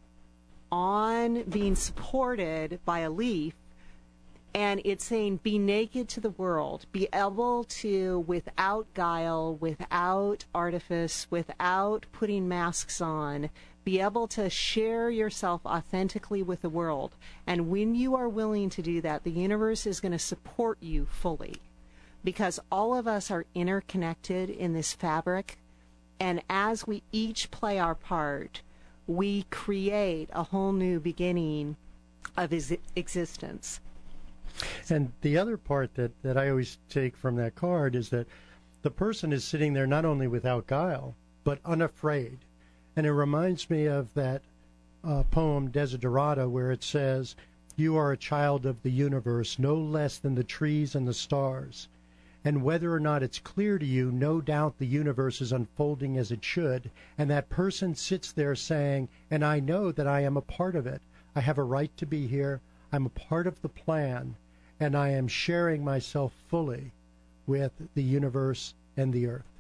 on being supported by a leaf, and it's saying be naked to the world, be able to, without guile, without artifice, without putting masks on, be able to share yourself authentically with the world. And when you are willing to do that, the universe is going to support you fully, because all of us are interconnected in this fabric, and as we each play our part, we create a whole new beginning of his existence. And the other part that, that I always take from that card is that the person is sitting there not only without guile, but unafraid. And it reminds me of that uh, poem, Desiderata, where it says, "You are a child of the universe, no less than the trees and the stars. And whether or not it's clear to you, no doubt the universe is unfolding as it should." And that person sits there saying, and I know that I am a part of it. I have a right to be here. I'm a part of the plan, and I am sharing myself fully with the universe and the earth.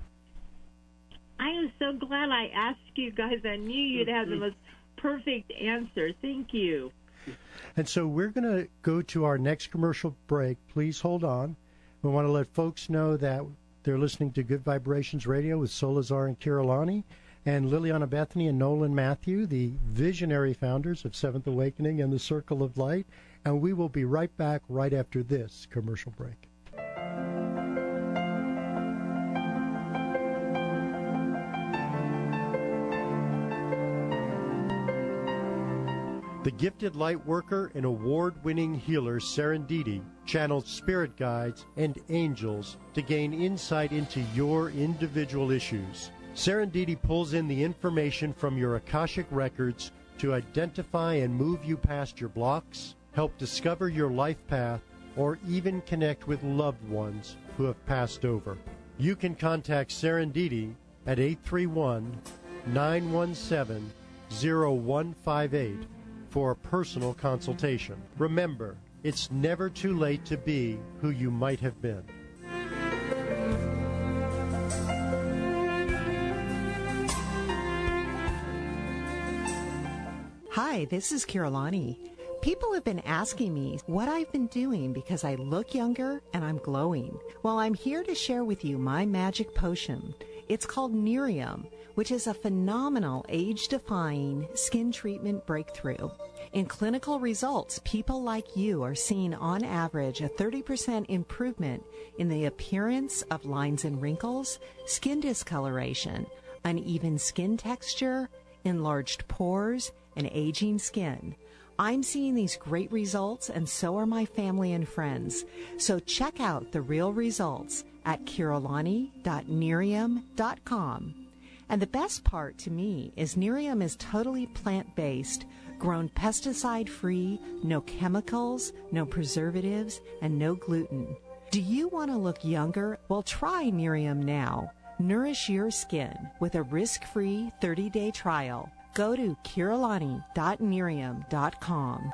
I am so glad I asked you guys. I knew you'd have the most perfect answer. Thank you. And so we're going to go to our next commercial break. Please hold on. We want to let folks know that they're listening to Good Vibrations Radio with Solazar and Kirillani, and Liliana Bethany and Nolan Matthew, the visionary founders of Seventh Awakening and the Circle of Light. And we will be right back right after this commercial break. The gifted light worker and award-winning healer Serendipity channels spirit guides and angels to gain insight into your individual issues. Serendipity pulls in the information from your Akashic records to identify and move you past your blocks, help discover your life path, or even connect with loved ones who have passed over. You can contact Serendipity at eight three one, nine one seven, zero one five eight for a personal consultation. Remember, it's never too late to be who you might have been. Hi, this is Kirillani. People have been asking me what I've been doing because I look younger and I'm glowing. Well, I'm here to share with you my magic potion. It's called Nerium, which is a phenomenal age-defying skin treatment breakthrough. In clinical results, people like you are seeing on average a thirty percent improvement in the appearance of lines and wrinkles, skin discoloration, uneven skin texture, enlarged pores, and aging skin. I'm seeing these great results, and so are my family and friends. So check out the real results at kirillani dot nerium dot com. And the best part to me is Nerium is totally plant-based, grown pesticide-free, no chemicals, no preservatives, and no gluten. Do you want to look younger? Well, try Nerium now. Nourish your skin with a risk-free thirty-day trial. Go to kirillani dot nerium dot com.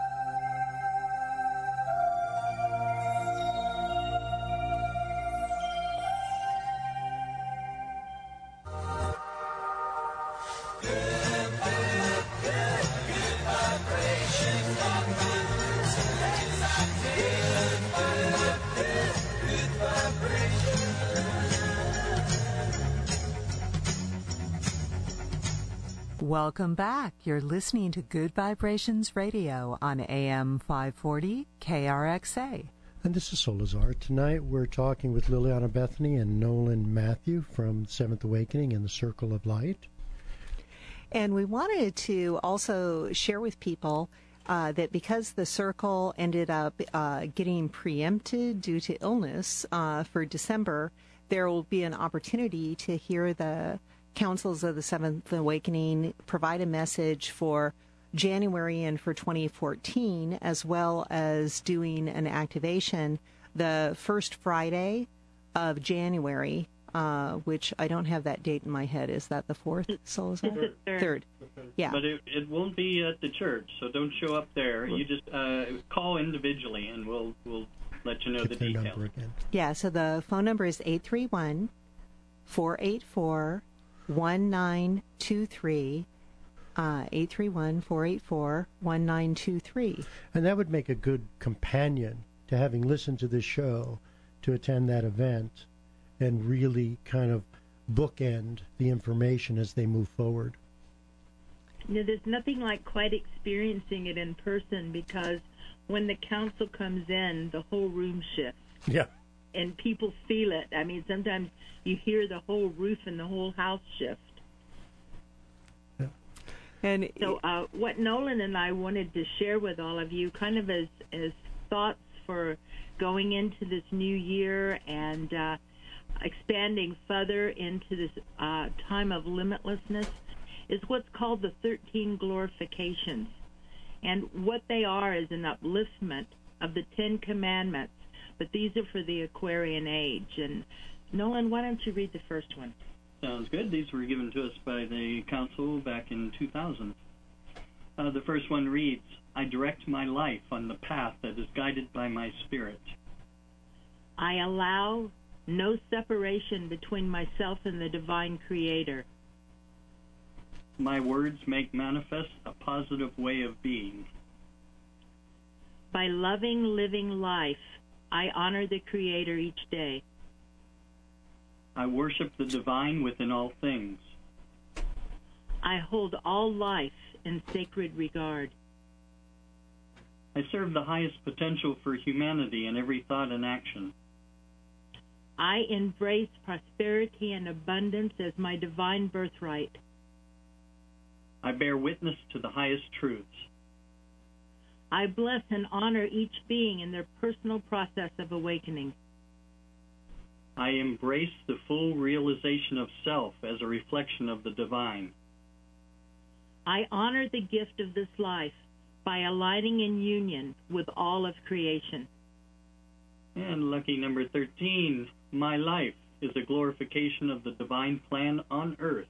Welcome back. You're listening to Good Vibrations Radio on A M five forty K R X A. And this is Solazar. Tonight we're talking with Liliana Bethany and Nolan Matthew from Seventh Awakening and the Circle of Light. And we wanted to also share with people uh, that because the Circle ended up uh, getting preempted due to illness uh, for December, there will be an opportunity to hear the Councils of the Seventh Awakening provide a message for January and for twenty fourteen, as well as doing an activation the first Friday of January, uh, which I don't have that date in my head. Is that the fourth, Solazar? Third. Third. Third. Yeah. But it, it won't be at the church, so don't show up there. You just uh, call individually, and we'll we'll let you know Get the their details. number again. Yeah, so the phone number is eight three one, four eight four, one nine two three, uh, eight three one, four eight four, one nine two three. And that would make a good companion to having listened to this show to attend that event and really kind of bookend the information as they move forward. You know, there's nothing like quite experiencing it in person, because when the council comes in, the whole room shifts. Yeah. And people feel it. I mean, sometimes you hear the whole roof and the whole house shift. Yeah. And so uh, what Nolan and I wanted to share with all of you, kind of as, as thoughts for going into this new year and uh, expanding further into this uh, time of limitlessness, is what's called the thirteen glorifications. And what they are is an upliftment of the Ten Commandments, but these are for the Aquarian age. And Nolan, why don't you read the first one? Sounds good. These were given to us by the council back in two thousand. Uh, the first one reads, I direct my life on the path that is guided by my spirit. I allow no separation between myself and the divine creator. My words make manifest a positive way of being. By loving living life, I honor the Creator each day. I worship the divine within all things. I hold all life in sacred regard. I serve the highest potential for humanity in every thought and action. I embrace prosperity and abundance as my divine birthright. I bear witness to the highest truths. I bless and honor each being in their personal process of awakening. I embrace the full realization of self as a reflection of the divine. I honor the gift of this life by aligning in union with all of creation. And lucky number thirteen, my life is a glorification of the divine plan on earth.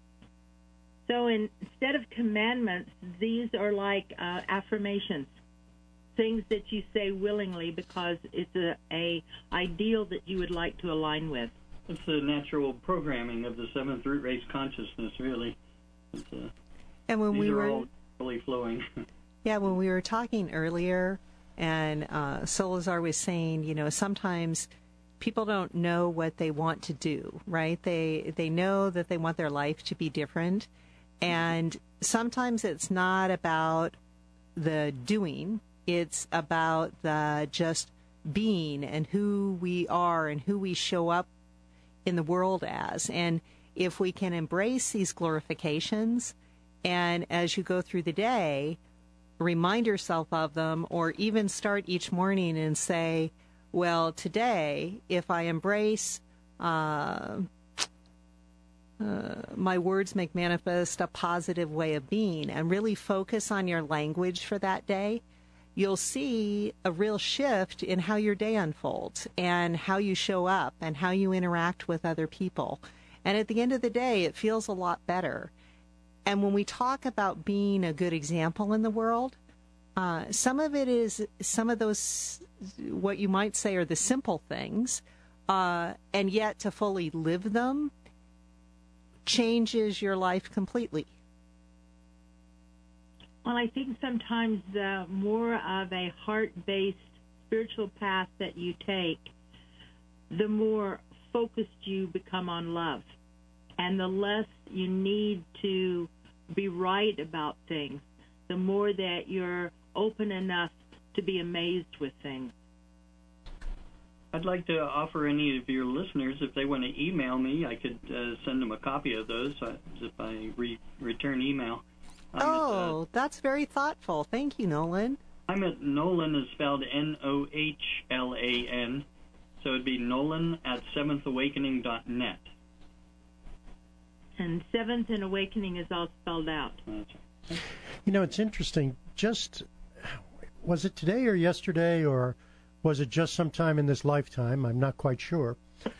So in, instead of commandments, these are like uh, affirmations, things that you say willingly because it's a, a ideal that you would like to align with. It's the natural programming of the seventh root race consciousness, really. It's, uh, And when these we are were all really flowing. Yeah, when we were talking earlier, and uh, Solazar was saying, you know, sometimes people don't know what they want to do, right? They they know that they want their life to be different, and sometimes it's not about the doing; it's about the just being and who we are and who we show up in the world as. And if we can embrace these glorifications, and as you go through the day, remind yourself of them, or even start each morning and say, well, today, if I embrace uh, uh, my words make manifest a positive way of being, and really focus on your language for that day, you'll see a real shift in how your day unfolds and how you show up and how you interact with other people. And at the end of the day, it feels a lot better. And when we talk about being a good example in the world, uh, some of it is some of those, what you might say are the simple things, uh, and yet to fully live them changes your life completely. Well, I think sometimes the more of a heart-based spiritual path that you take, the more focused you become on love. And the less you need to be right about things, the more that you're open enough to be amazed with things. I'd like to offer any of your listeners, if they want to email me, I could uh, send them a copy of those uh, if I re- return email. I'm oh, at, uh, that's very thoughtful. Thank you, Nolan. I'm at Nolan is spelled N O H L A N, so it'd be Nolan at seventh awakening dot net. And Seventh and Awakening is all spelled out. You know, it's interesting. Just, was it today or yesterday, or was it just sometime in this lifetime? I'm not quite sure.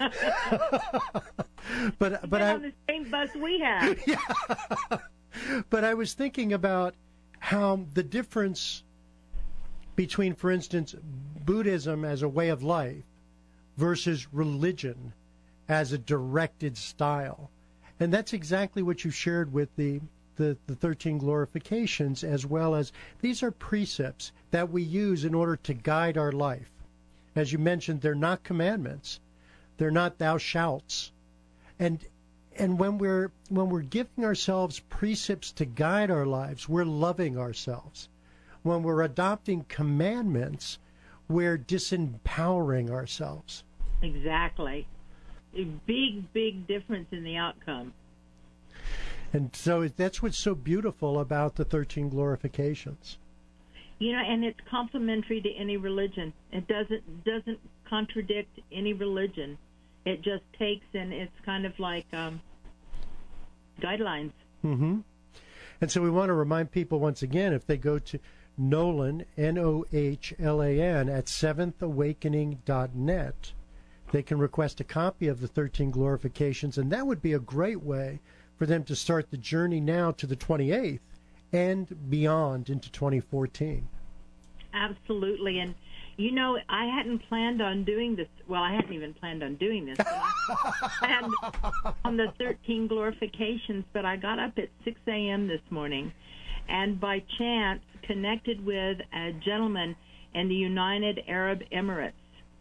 but but I, on the same bus we have. Yeah. But I was thinking about how the difference between, for instance, Buddhism as a way of life versus religion as a directed style. And that's exactly what you shared with the, the, the thirteen glorifications, as well as these are precepts that we use in order to guide our life. As you mentioned, they're not commandments. They're not thou shalts. And and when we're when we're giving ourselves precepts to guide our lives, we're loving ourselves. When we're adopting commandments, we're disempowering ourselves. Exactly. A big, big difference in the outcome. And so that's what's so beautiful about the thirteen glorifications. You know, and it's complementary to any religion. It doesn't doesn't contradict any religion. It just takes, and it's kind of like um, guidelines. Mm-hmm. And so we want to remind people once again, if they go to Nolan, N O H L A N, at seventh awakening dot net, they can request a copy of the thirteen glorifications, and that would be a great way for them to start the journey now to the twenty-eighth and beyond into twenty fourteen. Absolutely. And, you know, I hadn't planned on doing this. Well, I hadn't even planned on doing this. I planned on the thirteen glorifications, but I got up at six a.m. this morning and by chance connected with a gentleman in the United Arab Emirates.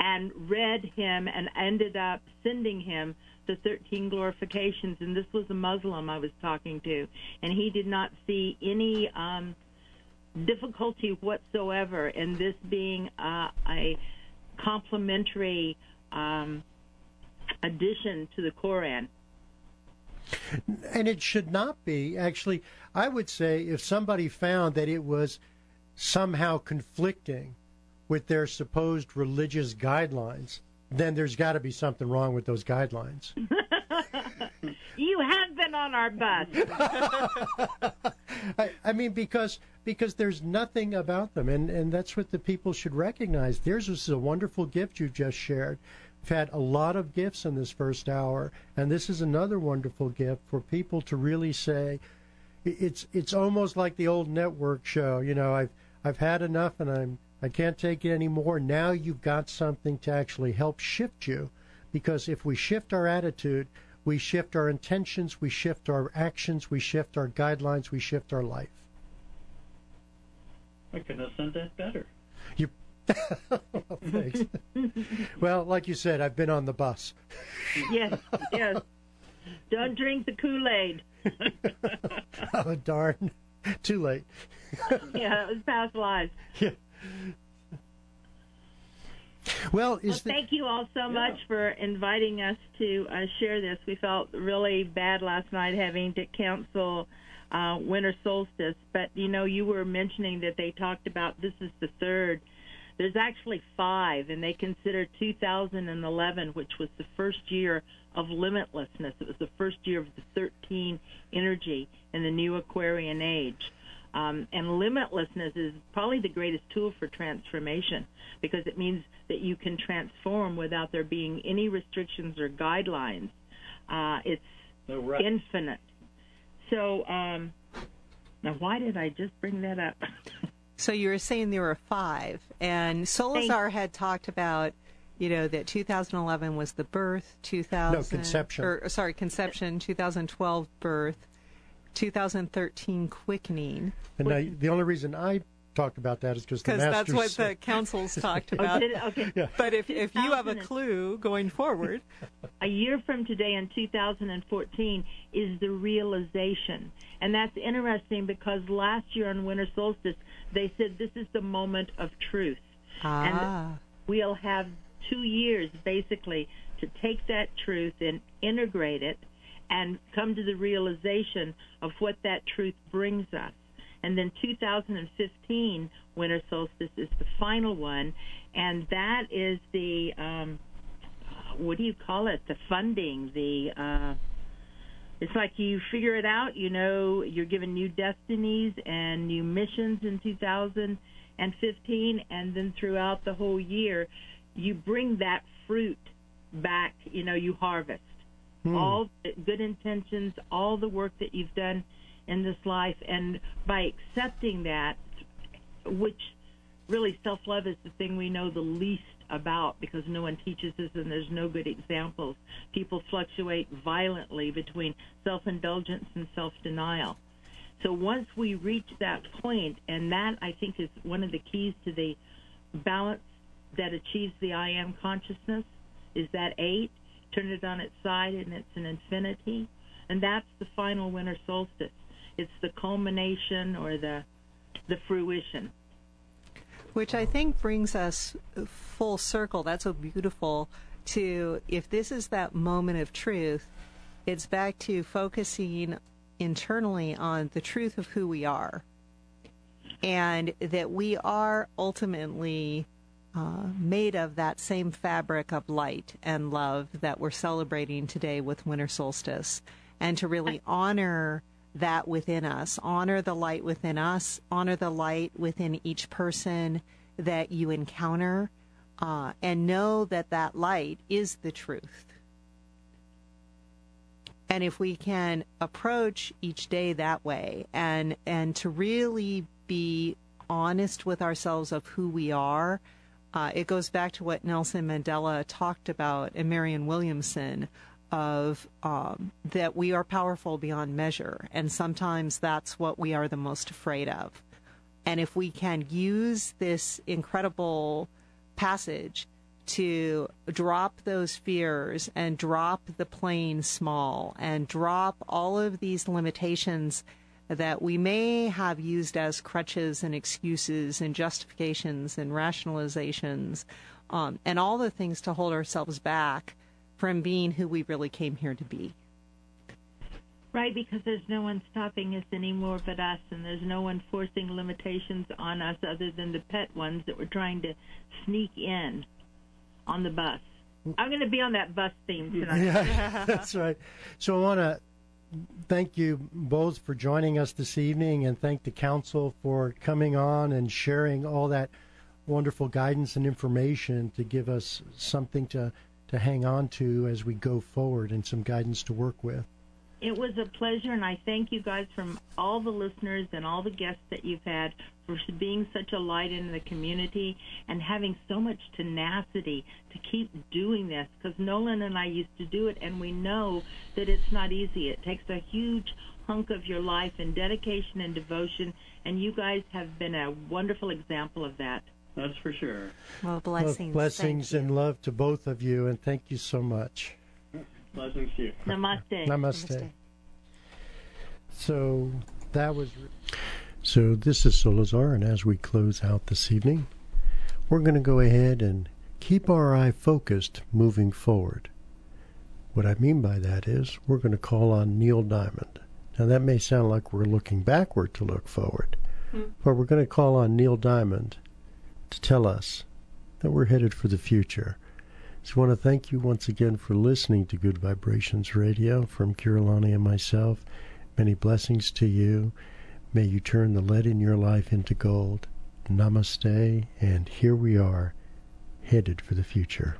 and read him and ended up sending him the thirteen glorifications. And this was a Muslim I was talking to, and he did not see any um, difficulty whatsoever in this being uh, a complementary um, addition to the Quran. And it should not be. Actually, I would say if somebody found that it was somehow conflicting with their supposed religious guidelines, then there's got to be something wrong with those guidelines. You have been on our bus. I, I mean, because because there's nothing about them, and, and that's what the people should recognize. Theirs was a wonderful gift you just shared. We've had a lot of gifts in this first hour, and this is another wonderful gift for people to really say, it's it's almost like the old network show. You know, I've I've had enough, and I'm I can't take it anymore. Now you've got something to actually help shift you, because if we shift our attitude, we shift our intentions, we shift our actions, we shift our guidelines, we shift our life. I couldn't have said that better. You. Thanks. Well, like you said, I've been on the bus. Yes, yes. Don't drink the Kool-Aid. Oh, darn. Too late. Yeah, it was past lives. Yeah. Well, is well, the... thank you all so much yeah. for inviting us to uh, share this. We felt really bad last night having to cancel uh, winter solstice, but, you know, you were mentioning that they talked about this is the third. There's actually five, and they consider two thousand eleven, which was the first year of limitlessness. It was the first year of the thirteen energy in the new Aquarian age. Um, and limitlessness is probably the greatest tool for transformation, because it means that you can transform without there being any restrictions or guidelines. Uh, it's oh, right. infinite. So um, now why did I just bring that up? So you were saying there were five, and Solazar had talked about, you know, that two thousand eleven was the birth, two thousand no conception, or sorry, conception, two thousand twelve birth, two thousand thirteen quickening. And I, the only reason I talked about that is because the because masters that's what said, the councils talked about. Oh, did it? Okay. Yeah. But if if you have a clue going forward, a year from today in two thousand fourteen is the realization. And that's interesting because last year on winter solstice, they said this is the moment of truth. Ah. And we'll have two years, basically, to take that truth and integrate it and come to the realization of what that truth brings us. And then two thousand fifteen, winter solstice, is the final one, and that is the, um, what do you call it, the funding, the... Uh, It's like you figure it out, you know, you're given new destinies and new missions in two thousand fifteen, and then throughout the whole year, you bring that fruit back, you know, you harvest. Hmm. All the good intentions, all the work that you've done in this life, and by accepting that, which really self-love is the thing we know the least about, because no one teaches us and there's no good examples. People fluctuate violently between self-indulgence and self-denial. So once we reach that point, and that I think is one of the keys to the balance that achieves the I am consciousness, is that eight, turn it on its side and it's an infinity, and that's the final winter solstice. It's the culmination or the the fruition. Which I think brings us full circle. That's so beautiful. To if this is that moment of truth, it's back to focusing internally on the truth of who we are, and that we are ultimately uh, made of that same fabric of light and love that we're celebrating today with winter solstice, and to really honor that within us, honor the light within us, honor the light within each person that you encounter, uh, and know that that light is the truth. And if we can approach each day that way, and and to really be honest with ourselves of who we are, uh, it goes back to what Nelson Mandela talked about and Marianne Williamson, of um, that we are powerful beyond measure, and sometimes that's what we are the most afraid of. And if we can use this incredible passage to drop those fears and drop the playing small and drop all of these limitations that we may have used as crutches and excuses and justifications and rationalizations, um, and all the things to hold ourselves back from being who we really came here to be. Right, because there's no one stopping us anymore but us, and there's no one forcing limitations on us other than the pet ones that we're trying to sneak in on the bus. I'm going to be on that bus theme tonight. Yeah, that's right. So I want to thank you both for joining us this evening, and thank the council for coming on and sharing all that wonderful guidance and information to give us something to, to hang on to as we go forward and some guidance to work with. It was a pleasure, and I thank you guys from all the listeners and all the guests that you've had for being such a light in the community and having so much tenacity to keep doing this, because Nolan and I used to do it, and we know that it's not easy. It takes a huge hunk of your life and dedication and devotion, and you guys have been a wonderful example of that. That's for sure. Well, blessings. Well, blessings and love to both of you, and thank you so much. Blessings to you. Namaste. Namaste. Namaste. So that was. So this is Solazar, and as we close out this evening, we're going to go ahead and keep our eye focused moving forward. What I mean by that is we're going to call on Neil Diamond. Now that may sound like we're looking backward to look forward, hmm. but we're going to call on Neil Diamond to tell us that we're headed for the future. So I want to thank you once again for listening to Good Vibrations Radio. From Kirillani and myself, many blessings to you. May you turn the lead in your life into gold. Namaste, and here we are, headed for the future.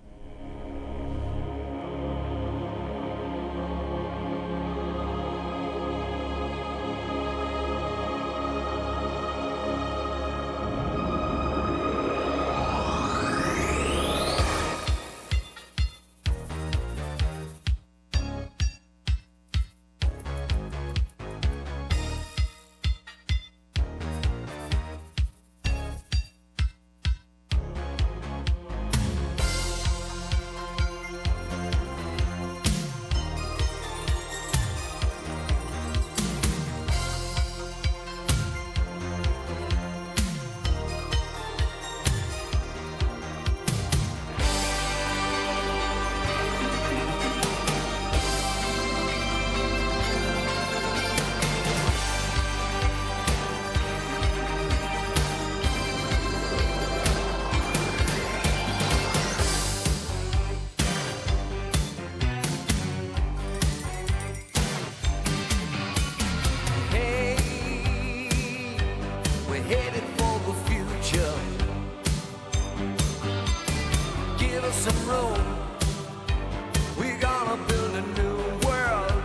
Some room, we're gonna build a new world.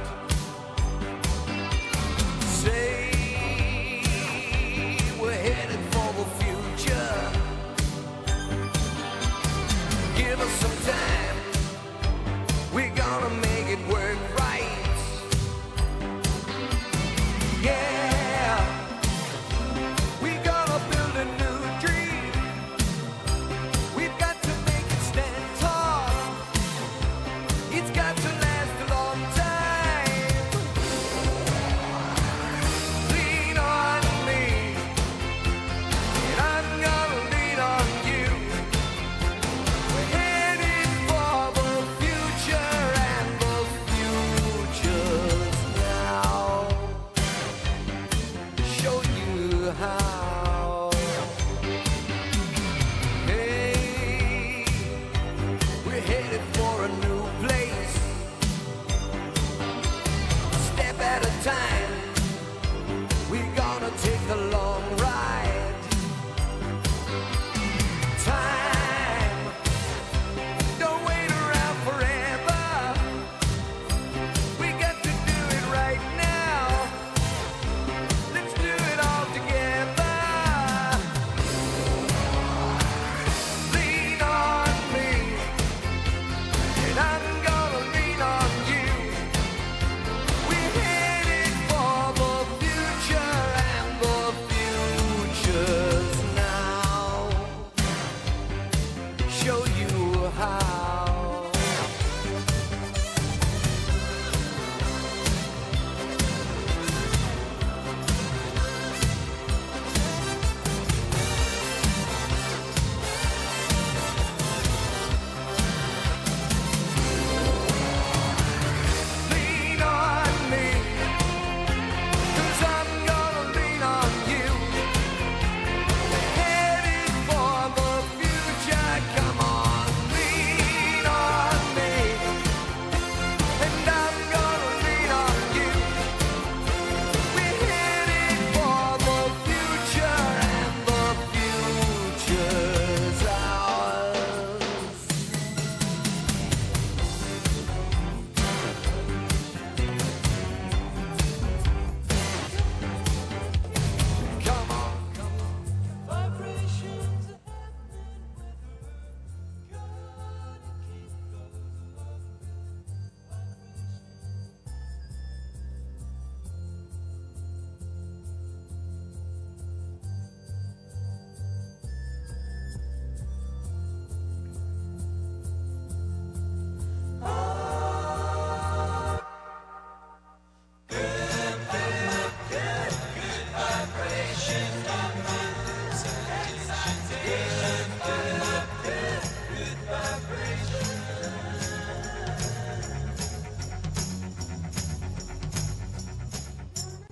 Say we're headed for the future. Give us some time, we're gonna make it work right. Yeah, we're gonna build a new dream. We've got to make it stand. It's got to last a long time. Lean on me, and I'm gonna lean on you. We're headed for the future, and the future's now. Show you how.